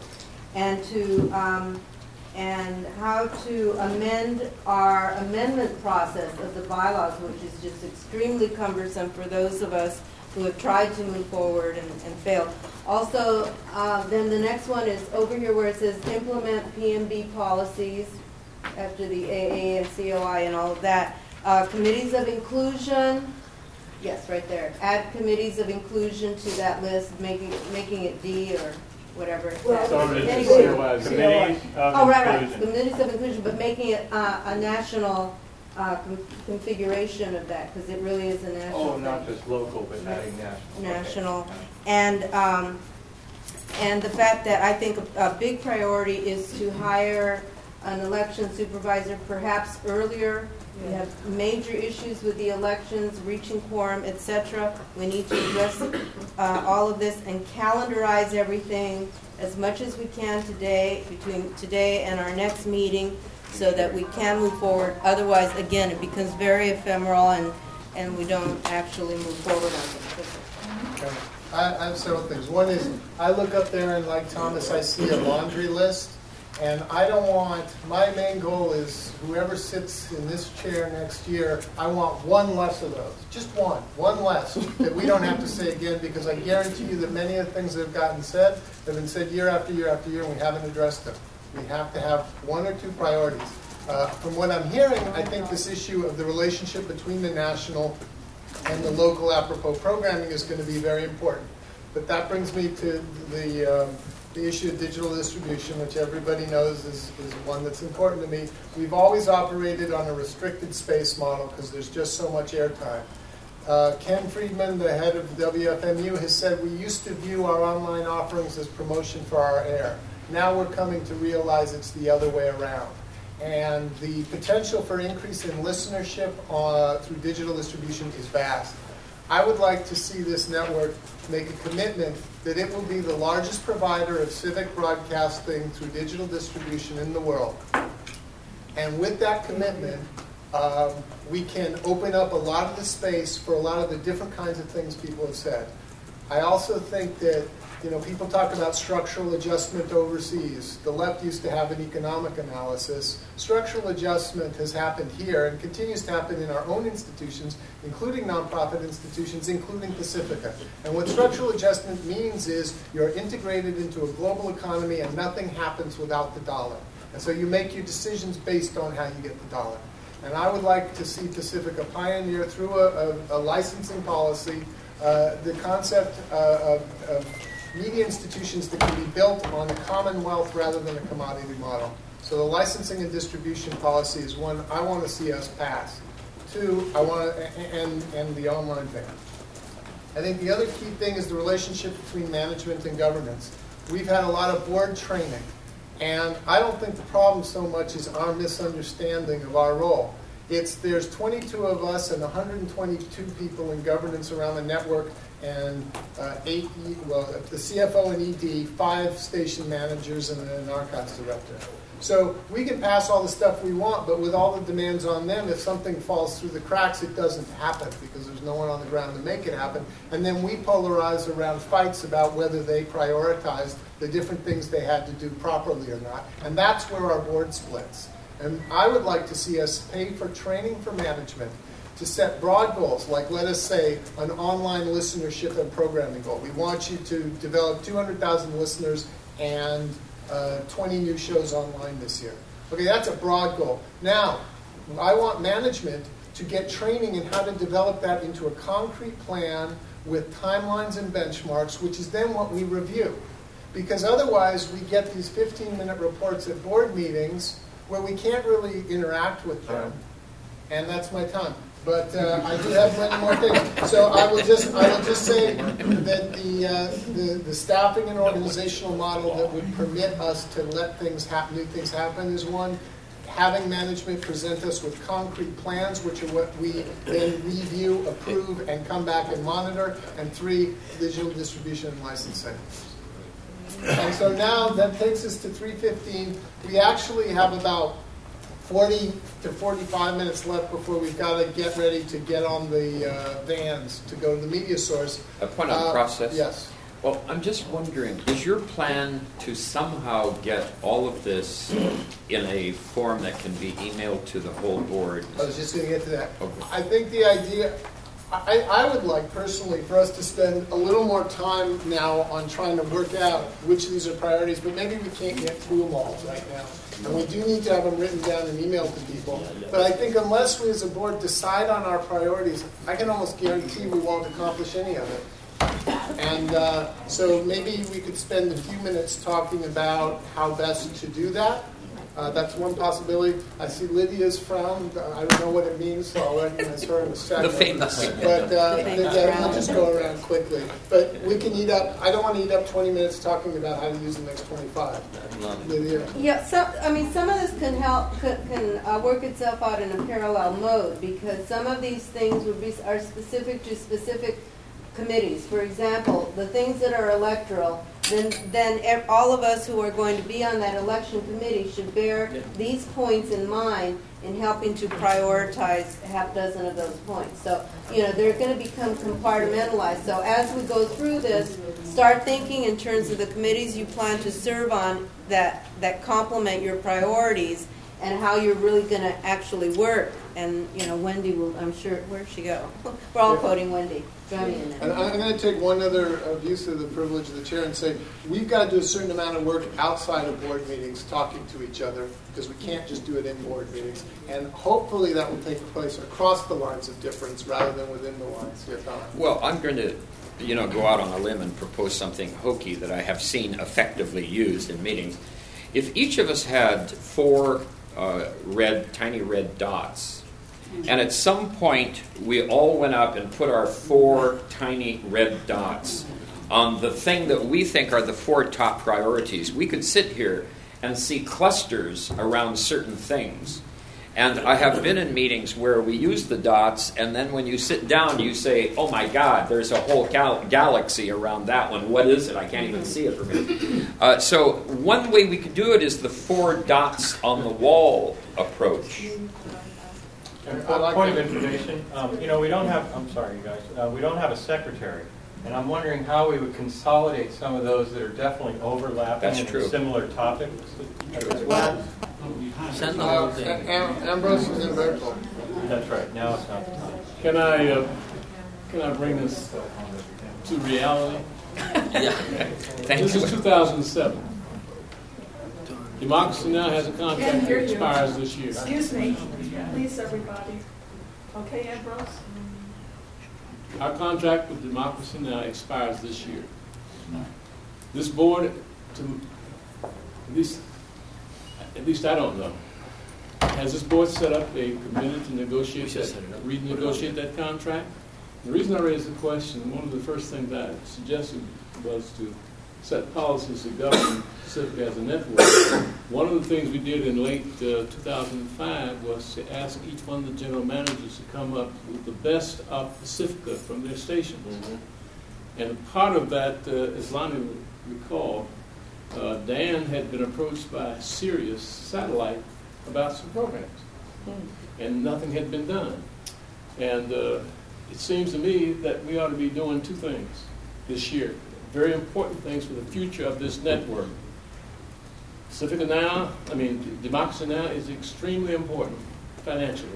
And how to amend our amendment process of the bylaws, which is just extremely cumbersome for those of us who have tried to move forward and failed. Also, then the next one is over here where it says implement PMB policies after the AA and COI and all of that. Committees of inclusion, yes, right there. Add committees of inclusion to that list, making it D or whatever. Anyway, committees of inclusion. Committees of inclusion, but making it a national configuration of that, because it really is a national. Oh, not just local, but adding national. National, okay. And the fact that I think a big priority is to hire an election supervisor perhaps earlier. We have major issues with the elections, reaching quorum, etc. We need to address all of this and calendarize everything as much as we can today, between today and our next meeting, so that we can move forward. Otherwise, again, it becomes very ephemeral and we don't actually move forward on it. Okay. I have several things. One is, I look up there and like Thomas, I see a laundry list. And I don't want, my main goal is whoever sits in this chair next year, I want one less of those. Just one less, that we don't have to say again, because I guarantee you that many of the things that have gotten said have been said year after year after year, and we haven't addressed them. We have to have 1 or 2 priorities. From what I'm hearing, I think this issue of the relationship between the national and the local apropos programming is going to be very important. But that brings me to the issue of digital distribution, which everybody knows is one that's important to me. We've always operated on a restricted space model because there's just so much airtime. Ken Friedman, the head of WFMU, has said we used to view our online offerings as promotion for our air. Now we're coming to realize it's the other way around. And the potential for increase in listenership through digital distribution is vast. I would like to see this network make a commitment that it will be the largest provider of civic broadcasting through digital distribution in the world. And with that commitment, we can open up a lot of the space for a lot of the different kinds of things people have said. I also think that, people talk about structural adjustment overseas. The left used to have an economic analysis. Structural adjustment has happened here and continues to happen in our own institutions, including nonprofit institutions, including Pacifica. And what structural adjustment means is you're integrated into a global economy and nothing happens without the dollar. And so you make your decisions based on how you get the dollar. And I would like to see Pacifica pioneer through a licensing policy the concept of media institutions that can be built on a commonwealth rather than a commodity model. So the licensing and distribution policy is one I want to see us pass. 2, I want to, and the online thing. I think the other key thing is the relationship between management and governance. We've had a lot of board training, and I don't think the problem so much is our misunderstanding of our role. There's 22 of us and 122 people in governance around the network, and the CFO and ED, 5 station managers, and an archives director. So we can pass all the stuff we want, but with all the demands on them, if something falls through the cracks, it doesn't happen because there's no one on the ground to make it happen. And then we polarize around fights about whether they prioritized the different things they had to do properly or not. And that's where our board splits. And I would like to see us pay for training for management to set broad goals, like let us say an online listenership and programming goal. We want you to develop 200,000 listeners and 20 new shows online this year. Okay, that's a broad goal. Now, I want management to get training in how to develop that into a concrete plan with timelines and benchmarks, which is then what we review. Because otherwise, we get these 15-minute reports at board meetings where we can't really interact with them. And that's my time. But I do have many more things. So I will just say that the staffing and organizational model that would permit us to let things happen, new things happen, is one. Having management present us with concrete plans, which are what we then review, approve, and come back and monitor. And 3, digital distribution and licensing. And so now that takes us to 3:15. We actually have about 40 to 45 minutes left before we've got to get ready to get on the vans to go to the media source. A point on process? Yes. Well, I'm just wondering, is your plan to somehow get all of this in a form that can be emailed to the whole board? I was just going to get to that. Okay. I think the idea, I would like personally for us to spend a little more time now on trying to work out which of these are priorities, but maybe we can't get through them all right now. And we do need to have them written down and emailed to people. But I think unless we as a board decide on our priorities, I can almost guarantee we won't accomplish any of it. And so maybe we could spend a few minutes talking about how best to do that. That's one possibility. I see Lydia's frown. I don't know what it means, so I'll recognize her in a second. The famous. But we'll just go around quickly. But we can eat up. I don't want to eat up 20 minutes talking about how to use the next 25. Lydia. Yeah, some of this can work itself out in a parallel mode because some of these things are specific to specific committees. For example, the things that are electoral, then all of us who are going to be on that election committee should bear these points in mind in helping to prioritize half dozen of those points. So, they're going to become compartmentalized. So as we go through this, start thinking in terms of the committees you plan to serve on that complement your priorities and how you're really going to actually work. And, Wendy will, I'm sure, where'd she go? We're all quoting Wendy. Join me in that. And I'm going to take one other abuse of the privilege of the chair and say we've got to do a certain amount of work outside of board meetings talking to each other because we can't just do it in board meetings. And hopefully that will take place across the lines of difference rather than within the lines. Well, I'm going to go out on a limb and propose something hokey that I have seen effectively used in meetings. If each of us had 4 tiny red dots, and at some point we all went up and put our 4 tiny red dots on the thing that we think are the 4 top priorities, we could sit here and see clusters around certain things. And I have been in meetings where we use the dots, and then when you sit down, you say, oh my God, there's a whole galaxy around that one. What is it? I can't even see it from here. So one way we could do it is the 4 dots on the wall approach. Point of information, we don't have, I'm sorry, you guys, we don't have a secretary. And I'm wondering how we would consolidate some of those that are definitely overlapping in similar topics. Send the whole thing. Ambrose is in virtual. That's right. Now it's not the time. Can I bring this to reality? This is 2007. Democracy Now! Has a contract that expires this year. Excuse me. Please, everybody. Okay, Ambrose? Our contract with Democracy Now! Expires this year. This board, at least I don't know, has this board set up a committee to renegotiate that contract? The reason I raised the question, one of the first things I suggested was to set policies to govern Pacifica as a network. One of the things we did in late 2005 was to ask each one of the general managers to come up with the best of Pacifica from their stations. And part of that, as Lonnie would recall, Dan had been approached by Sirius Satellite about some programs, and nothing had been done. And it seems to me that we ought to be doing two things this year, very important things for the future of this network. Pacifica Now, Democracy Now! Is extremely important financially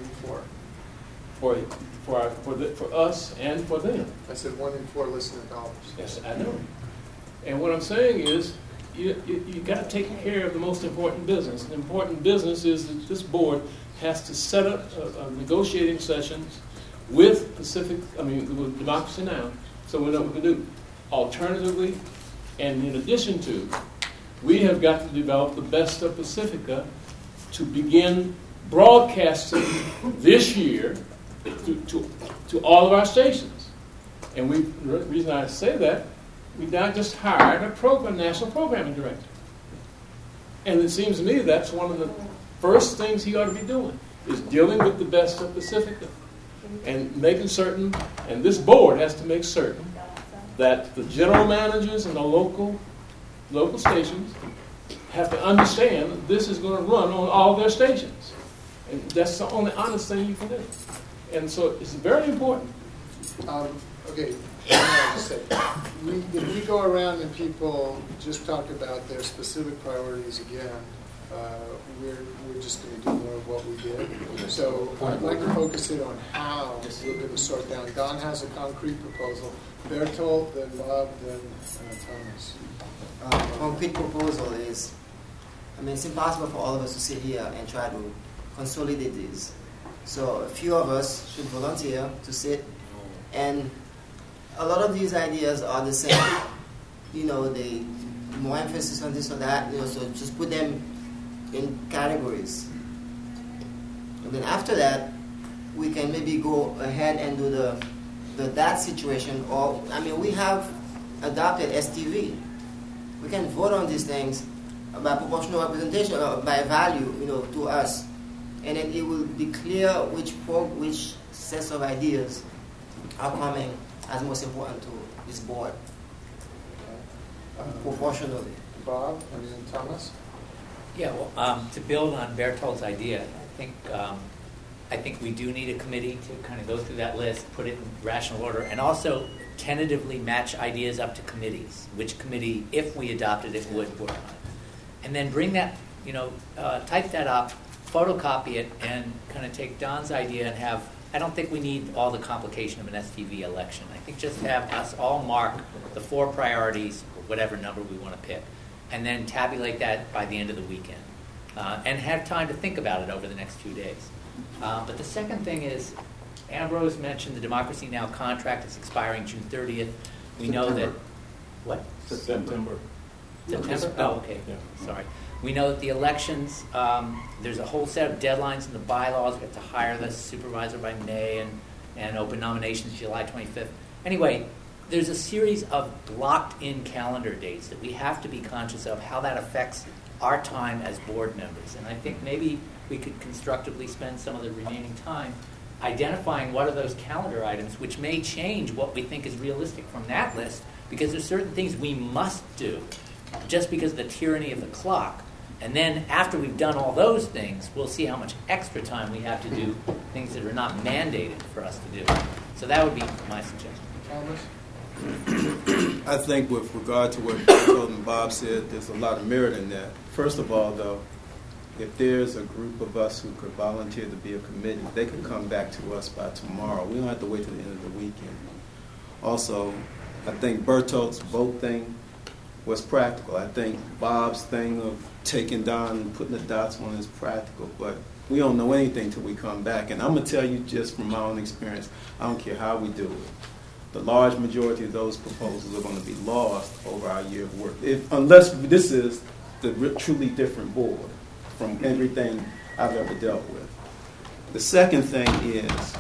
for us and for them. I said 1 in 4 listener dollars. Yes, I know. And what I'm saying is, you got to take care of the most important business. The important business is that this board has to set up negotiating sessions with with Democracy Now! So we know what we can do. Alternatively, and in addition to, we have got to develop the best of Pacifica to begin broadcasting this year to all of our stations. And the reason I say that, we now just hired a national programming director. And it seems to me that's one of the first things he ought to be doing, is dealing with the best of Pacifica. And making certain, and this board has to make certain, that the general managers and the local stations have to understand that this is going to run on all their stations. And that's the only honest thing you can do. And so it's very important. Okay, I want to say, if we go around and people just talk about their specific priorities again, we're just going to do more of what we did. So I'd like to focus it on how we're going to sort down. Don has a concrete proposal. Bertolt, then Bob, then Thomas. Concrete proposal is, it's impossible for all of us to sit here and try to consolidate this. So a few of us should volunteer to sit, and a lot of these ideas are the same. They more emphasis on this or that. So just put them in categories, and then after that, we can maybe go ahead and do the that situation. Or we have adopted STV. We can vote on these things by proportional representation, by value, to us, and then it will be clear which sets of ideas are coming as most important to this board, proportionally. Bob, and then Thomas. Yeah, well, to build on Bertolt's idea, I think we do need a committee to kind of go through that list, put it in rational order, and also tentatively match ideas up to committees. Which committee, if we adopted it, would work on it. And then bring that, type that up, photocopy it, and kind of take Don's idea and have, I don't think we need all the complication of an STV election. I think just have us all mark the 4 priorities, or whatever number we want to pick, and then tabulate that by the end of the weekend. And have time to think about it over the next 2 days. But the second thing is, Ambrose mentioned the Democracy Now! Contract is expiring June 30th. We know that, what? September. September? Oh, okay. Yeah. Sorry. We know that the elections, there's a whole set of deadlines in the bylaws. We have to hire the supervisor by May and open nominations July 25th. Anyway, there's a series of locked-in calendar dates that we have to be conscious of how that affects our time as board members. And I think maybe we could constructively spend some of the remaining time identifying what are those calendar items which may change what we think is realistic from that list, because there's certain things we must do just because of the tyranny of the clock. And then after we've done all those things, we'll see how much extra time we have to do things that are not mandated for us to do. So that would be my suggestion. Thomas? I think with regard to what Bertolt and Bob said, there's a lot of merit in that. First of all, though, if there's a group of us who could volunteer to be a committee, they could come back to us by tomorrow. We don't have to wait till the end of the weekend. Also, I think Bertolt's vote thing was practical. I think Bob's thing of taking down and putting the dots on is practical, but we don't know anything till we come back. And I'm going to tell you just from my own experience, I don't care how we do it. The large majority of those proposals are going to be lost over our year of work, unless this is the truly different board from everything I've ever dealt with. The second thing is,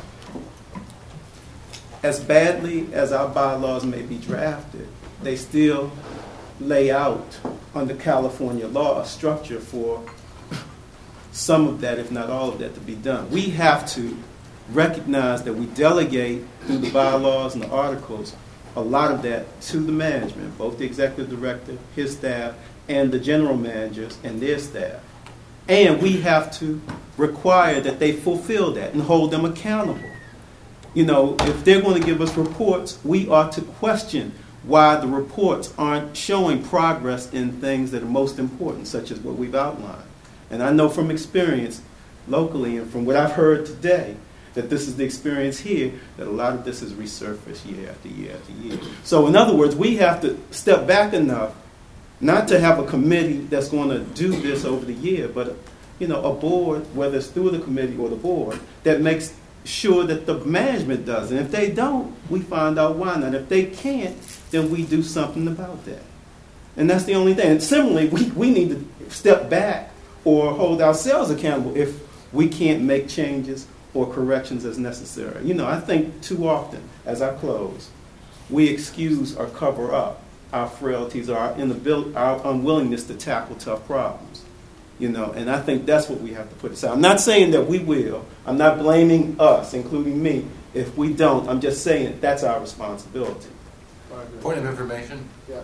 as badly as our bylaws may be drafted, they still lay out under California law a structure for some of that, if not all of that, to be done. We have to recognize that we delegate through the bylaws and the articles a lot of that to the management, both the executive director, his staff, and the general managers and their staff. And we have to require that they fulfill that and hold them accountable. You know, if they're going to give us reports, we ought to question why the reports aren't showing progress in things that are most important, such as what we've outlined. And I know from experience locally and from what I've heard today, that this is the experience here, that a lot of this is resurfaced year after year after year. So in other words, we have to step back enough not to have a committee that's going to do this over the year, but you know, a board, whether it's through the committee or the board, that makes sure that the management does. And if they don't, we find out why not. If they can't, then we do something about that. And that's the only thing. And similarly, we need to step back or hold ourselves accountable if we can't make changes or corrections as necessary. You know, I think too often, as I close, we excuse or cover up our frailties or our unwillingness to tackle tough problems. You know, and I think that's what we have to put aside. I'm not saying that we will. I'm not blaming us, including me, if we don't. I'm just saying that's our responsibility. Point of information. Yeah.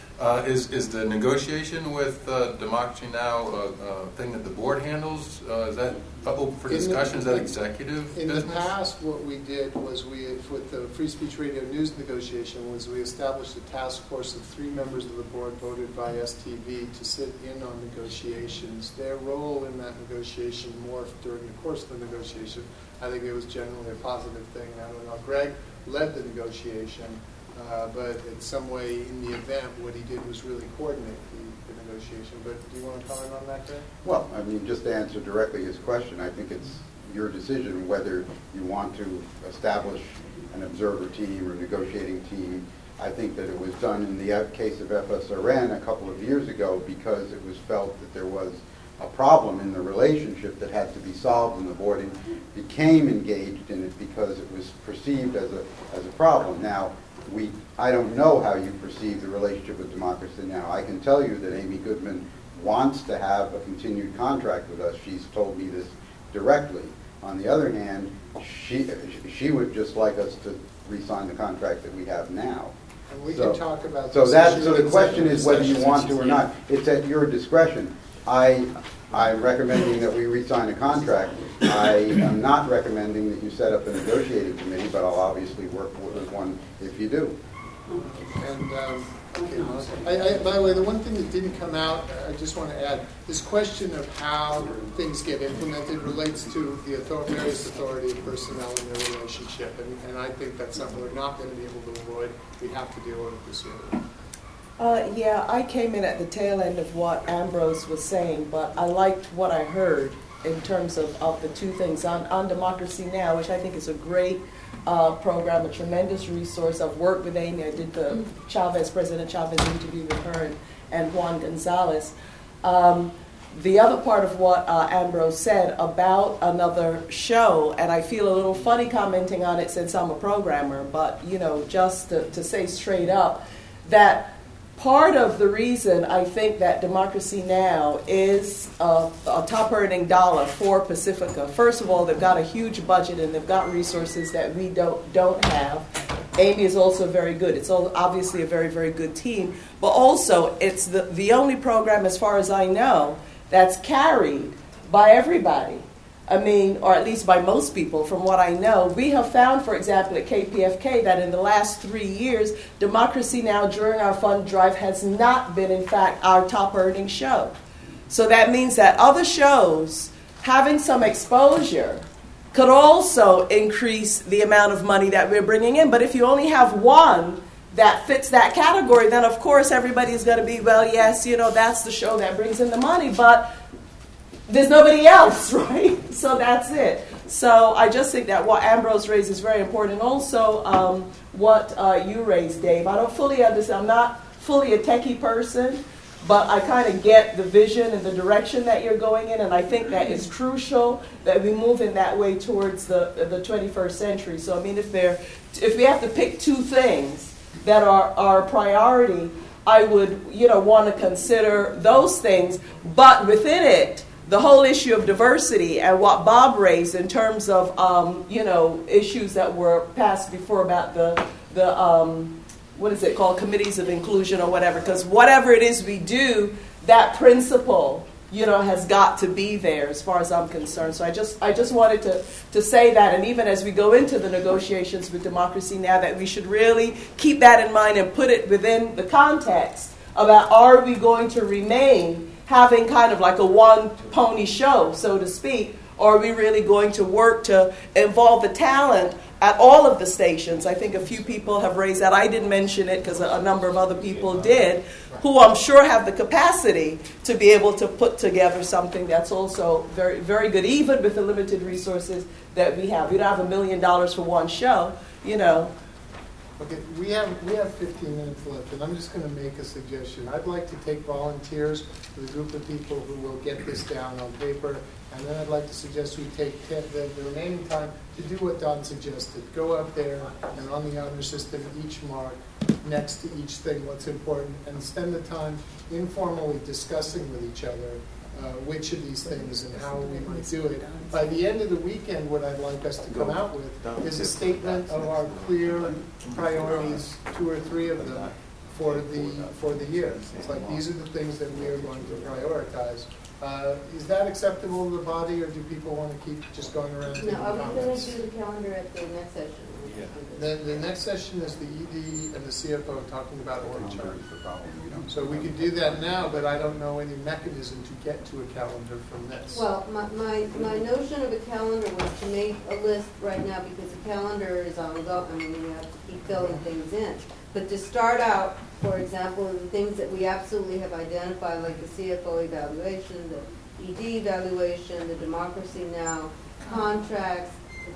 Is the negotiation with Democracy Now! A thing that the board handles? Is that open for discussion? Is that executive in business? the past, what we did was with the Free Speech Radio News negotiation, was we established a task force of 3 members of the board voted by STV to sit in on negotiations. Their role in that negotiation morphed during the course of the negotiation. I think it was generally a positive thing. I don't know. Greg led the negotiation. But in some way, in the event, what he did was really coordinate the negotiation. But do you want to comment on that, Greg? Well, I mean, just to answer directly his question, I think it's your decision whether you want to establish an observer team or negotiating team. I think that it was done in the case of FSRN a couple of years ago because it was felt that there was a problem in the relationship that had to be solved, and the board became engaged in it because it was perceived as a problem. Now, I don't know how you perceive the relationship with Democracy Now! I can tell you that Amy Goodman wants to have a continued contract with us. She's told me this directly. On the other hand, she would just like us to re-sign the contract that we have now. And we can talk about so this. So the question is whether you want to or not. It's at your discretion. I'm recommending that we re-sign a contract. I am not recommending that you set up a negotiating committee, but I'll obviously work with one if you do. And by the way, the one thing that didn't come out, I just want to add, this question of how things get implemented relates to the various authority of personnel in their relationship. And I think that's something we're not going to be able to avoid. We have to deal with it this year. Yeah, I came in at the tail end of what Ambrose was saying, but I liked what I heard in terms of the 2 things. On Democracy Now!, which I think is a great program, a tremendous resource. I've worked with Amy. I did the President Chavez interview with her and Juan Gonzalez. The other part of what Ambrose said about another show, and I feel a little funny commenting on it since I'm a programmer, but you know, just to say straight up that part of the reason I think that Democracy Now! Is a top-earning dollar for Pacifica, first of all, they've got a huge budget and they've got resources that we don't have. Amy is also very good. It's obviously a very, very good team. But also, it's the only program, as far as I know, that's carried by everybody. I mean, or at least by most people, from what I know. We have found, for example, at KPFK that in the last 3 years, Democracy Now! During our fund drive has not been, in fact, our top-earning show. So that means that other shows having some exposure could also increase the amount of money that we're bringing in. But if you only have one that fits that category, then of course everybody's going to be, well, yes, you know, that's the show that brings in the money, but there's nobody else, right? So that's it. So I just think that what Ambrose raised is very important. Also, what you raised, Dave. I don't fully understand. I'm not fully a techie person, but I kind of get the vision and the direction that you're going in, and I think that it's crucial that we move in that way towards the 21st century. So I mean, if we have to pick 2 things that are our priority, I would, you know, want to consider those things, but within it, the whole issue of diversity and what Bob raised in terms of, you know, issues that were passed before about the what is it called, committees of inclusion or whatever, because whatever it is we do, that principle, has got to be there as far as I'm concerned. So I just wanted to say that, and even as we go into the negotiations with Democracy Now!, that we should really keep that in mind and put it within the context about, are we going to remain having kind of like a one-pony show, so to speak, or are we really going to work to involve the talent at all of the stations? I think a few people have raised that. I didn't mention it because a number of other people did, who I'm sure have the capacity to be able to put together something that's also very, very good, even with the limited resources that we have. We don't have $1 million for one show, Okay, we have 15 minutes left, and I'm just going to make a suggestion. I'd like to take volunteers for the group of people who will get this down on paper, and then I'd like to suggest we take the remaining time to do what Don suggested. Go up there and on the honor system, each mark next to each thing what's important, and spend the time informally discussing with each other which of these things and how we might do it. By the end of the weekend, what I'd like us to come out with is a statement of our clear priorities, 2 or 3 of them, for the year. It's like, these are the things that we are going to prioritize. Is that acceptable to the body, or do people want to keep just going around taking No, are we going comments? to do the calendar at the next session? The next session is the ED and the CFO talking about org chart. So we could do that now, but I don't know any mechanism to get to a calendar from this. Well, my notion of a calendar was to make a list right now, because a calendar is ongoing. I mean, you have to keep filling things in. But to start out, for example, the things that we absolutely have identified, like the CFO evaluation, the ED evaluation, the Democracy Now! Contracts,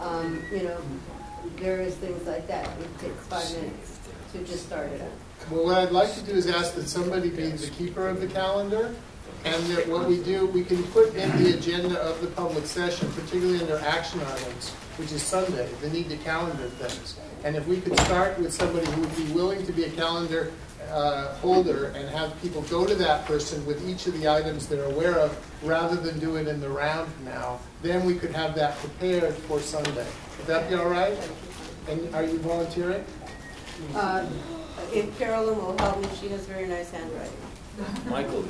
various things like that. It takes 5 minutes to just start it out. Well, what I'd like to do is ask that somebody be the keeper of the calendar, and that what we do, we can put in the agenda of the public session, particularly under action items, which is Sunday, the need to calendar things. And if we could start with somebody who would be willing to be a calendar holder and have people go to that person with each of the items they're aware of, rather than do it in the round now, then we could have that prepared for Sunday. Would that be all right? And are you volunteering? If Carolyn will help me, she has very nice handwriting. Michael.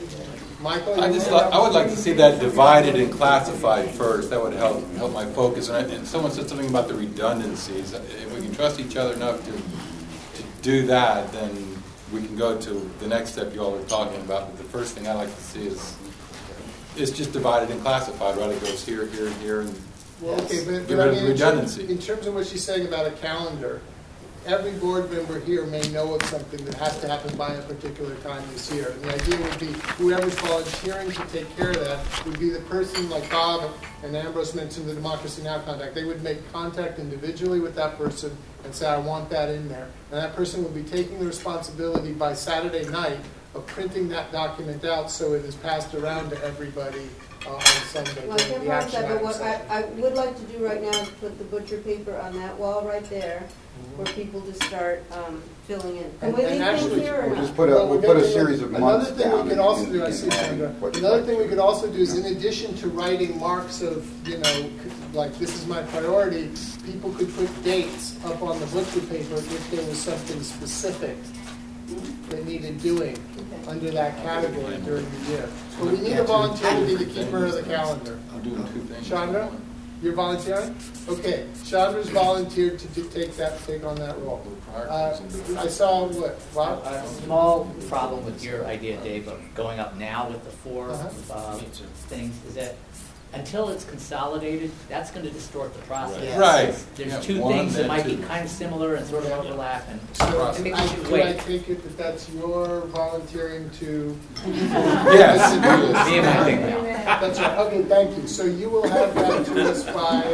I would like to see that divided and classified first. That would help my focus. And someone said something about the redundancies. If we can trust each other enough to do that, then we can go to the next step you all are talking about. But the first thing I like to see is just divided and classified. Right? It goes here, here, and here, and Well, okay, but get rid of the redundancy. In terms of what she's saying about a calendar, every board member here may know of something that has to happen by a particular time this year. And the idea would be whoever's volunteering to take care of that would be the person, like Bob and Ambrose mentioned the Democracy Now! Contact. They would make contact individually with that person and say, I want that in there. And that person would be taking the responsibility by Saturday night of printing that document out so it is passed around to everybody on Sunday. Well, I can't during the promise action that, but item what session. I would like to do right now is put the butcher paper on that wall right there for people to start filling in. Can we leave things here or We'll not? just put a series of months down. Another thing we could also do, I and- see, Sandra. what you'd Another like thing to we could also do is, in addition to writing marks of, like this is my priority, people could put dates up on the butcher paper if there was something specific that needed doing under that category during the year. But we need a volunteer to be the keeper of the calendar. I'm doing 2 things. Chandra, you're volunteering? Okay, Chandra's volunteered to take on that role. I saw what? A small problem with your idea, Dave, of going up now with the 4 things is that until it's consolidated, that's going to distort the process. Right. There's Yeah, 2 one, things that then might be 2. kind of similar and sort of overlap, and So I think we should do I wait. take it that that's your volunteering to? Yes. Me and my thing now. That's right. Okay, thank you. So you will have that to us by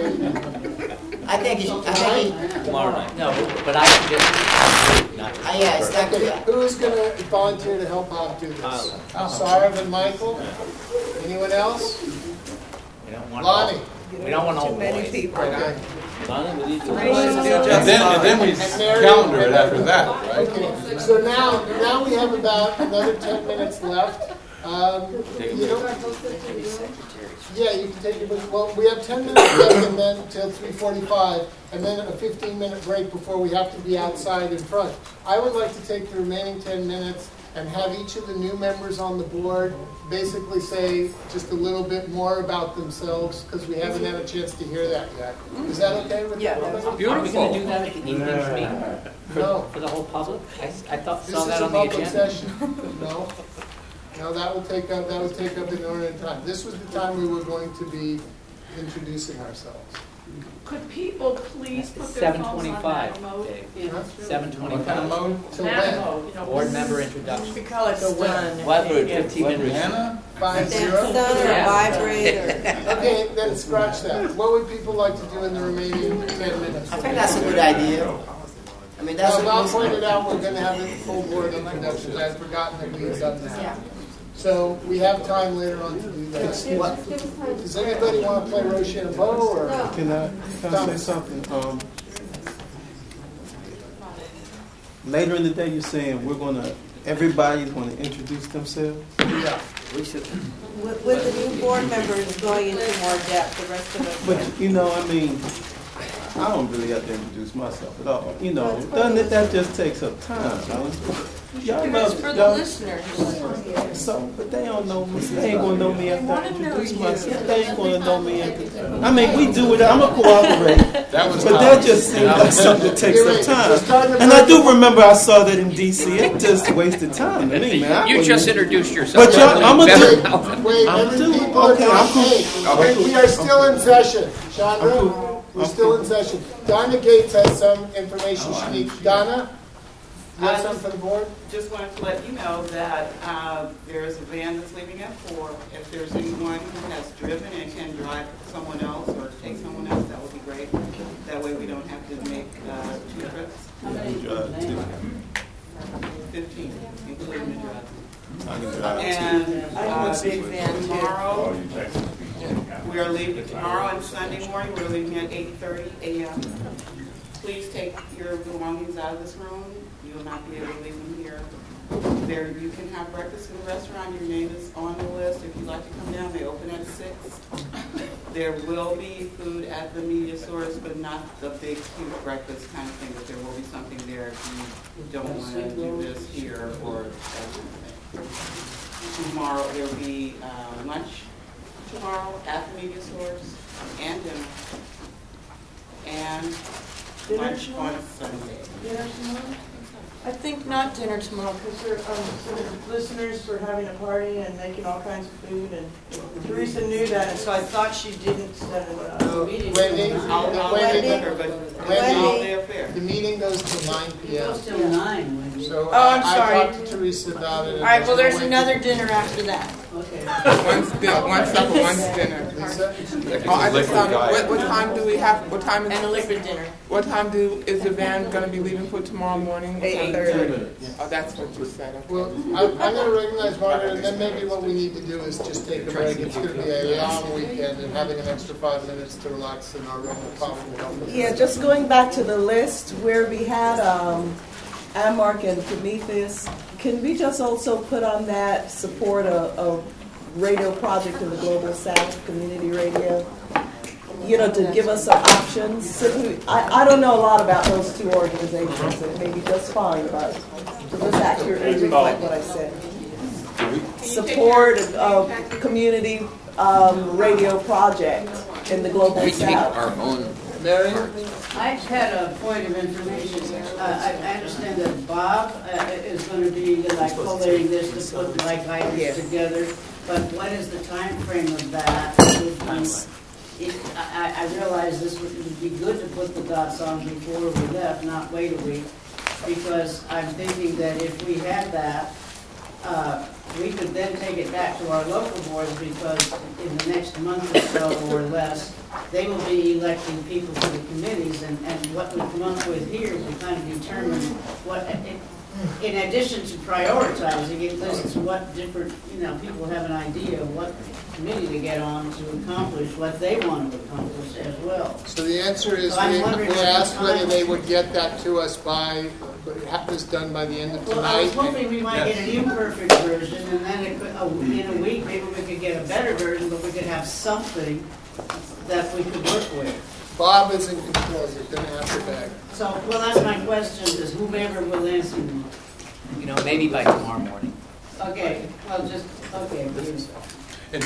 I think Tomorrow night. No, but I can just not. yeah, it's not Okay, who's going to volunteer to help Bob do this? Sarah and Michael? Anyone else? We don't want Lonnie? We don't want all Too many boys. people. Okay. And then we calendar it after that, right? Okay, so now we have about another 10 minutes left. Yeah, you can take your break. Well, we have 10 minutes left and then till 3:45, and then a 15-minute break before we have to be outside in front. I would like to take the remaining 10 minutes and have each of the new members on the board basically say just a little bit more about themselves, because we haven't had a chance to hear that yet. Is that okay with everybody? Beautiful. Are we going to do that at the evening meeting? No. For the whole public? I thought, This saw is that a on the public agenda. session. No, that will take up an inordinate time. This was the time we were going to be introducing ourselves. Could people please put their phones on 7:25. that mode? Huh? 7:25. Till Nano when? mode, you know, Board member introduction. We call it stun. What, for 15 minutes? Hannah? 50? Stun or vibrate or. Okay, then scratch that. What would people like to do in the remaining 10 minutes? I think that's a good idea. I mean, that's Now, Bob a pointed out we're going to have a full board introductions. I had forgotten that we had done that. So we have time later on to do that. Does anybody want to play Rochambeau or? Can I say something? Later in the day, you're saying everybody's going to introduce themselves? Yeah. We should. With the new board members going into more depth, the rest of us. But, I mean, I don't really have to introduce myself at all. Doesn't that just takes up time? It's for the listeners. So, but they don't know me. They ain't gonna know me after I introduce myself. They ain't gonna know me after. I mean, we do it. I'm gonna cooperate. But that just seems like something that takes up time. And I do remember I saw that in D.C. It just wasted time to me, man. You just introduced yourself. But I'm gonna do. Wait, people are Okay, I'm cool. Hey, we are still in session. Chandra, we're still in session. Donna Gates has some information she needs. Donna? You have something for the board? Just wanted to let you know that there is a van that's leaving at 4. If there's anyone who has driven and can drive someone else or take someone else, that would be great. That way we don't have to make 2 trips. How many drive? 15, including the drive. I can drive And I have a big van tomorrow, Oh, we are leaving tomorrow and Sunday morning. We're leaving at 8:30 a.m. Please take your belongings out of this room. You will not be able to leave them here. There, you can have breakfast in the restaurant. Your name is on the list. If you'd like to come down, they open at 6. There will be food at the media source, but not the big, huge breakfast kind of thing. But there will be something there if you don't want to do this here or that kind of thing. Tomorrow there will be lunch tomorrow at the media source and dinner. And lunch on Sunday. Dinner tomorrow? I think not dinner tomorrow, because there are listeners for having a party and making all kinds of food, and Teresa knew that, and so I thought she didn't set a meeting. Wendy, I'll let her, but Wendy, the meeting goes till 9 p.m. It goes till 9, Wendy. So Oh, I'm sorry. I talked to Teresa about it. All right, well, there's another dinner after that. Okay. One supper, one dinner. Lisa? What time do we have? What time is And a liquid dinner. What time is the van going to be leaving for tomorrow morning? 8:30. Oh, that's what you said. Okay. Well, I'm going to recognize Margaret, and then maybe what we need to do is just take a break. It's going to be a long weekend, and having an extra 5 minutes to relax in our room will probably help us. Yeah, just going back to the list where we had Amark and Prometheus, can we just also put on that support a radio project in the Global South, community radio? To give us some options. I don't know a lot about those 2 organizations. It may be just fine, but to just accurately reflect what I said. Support a community radio project in the Global We take South. our own. Mary? I just had a point of information. I understand that Bob is going to be like collating this to put like items together, but what is the time frame of that? I realize this would be good to put the dots on before we left, not wait a week, because I'm thinking that if we had that, we could then take it back to our local boards, because in the next month or so or less, they will be electing people for the committees, and what we come up with here to kind of determine what, in addition to prioritizing, it lists what different, people have an idea of what committee to get on to accomplish what they want to accomplish as well. So the answer is So I'm we wondering what asked the whether time they is. would get that to us by, have this done by the end of Well, I was tonight. hoping we might get an imperfect version, and then it could, in a week, maybe we could get a better version, but we could have something that we could work with. Bob is in control, you're going to have to beg. So, well, that's my question, is whomever will answer me. You know, maybe by tomorrow morning. Okay, well, just, okay. And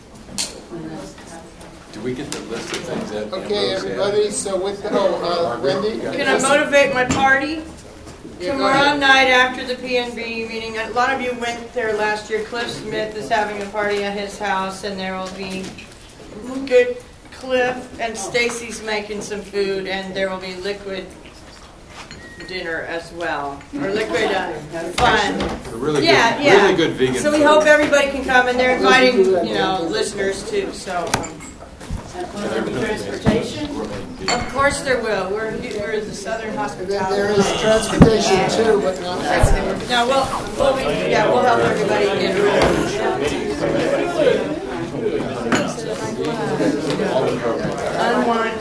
do we get the list of things that Okay, Ambrose had? everybody, so with, Wendy? Can I motivate my party? Yeah, go Tomorrow ahead. night after the PNB meeting, a lot of you went there last year. Cliff Smith is having a party at his house, and there will be good Cliff and Stacy's making some food, and there will be liquid dinner as well, or liquid fun. A really Yeah, good, yeah. really good vegan So we food. hope everybody can come, and they're inviting, listeners too. So, And will there be transportation? of course there will. We're the Southern Hospitality. There is transportation too, but not. No, we'll help everybody get around. Unwind.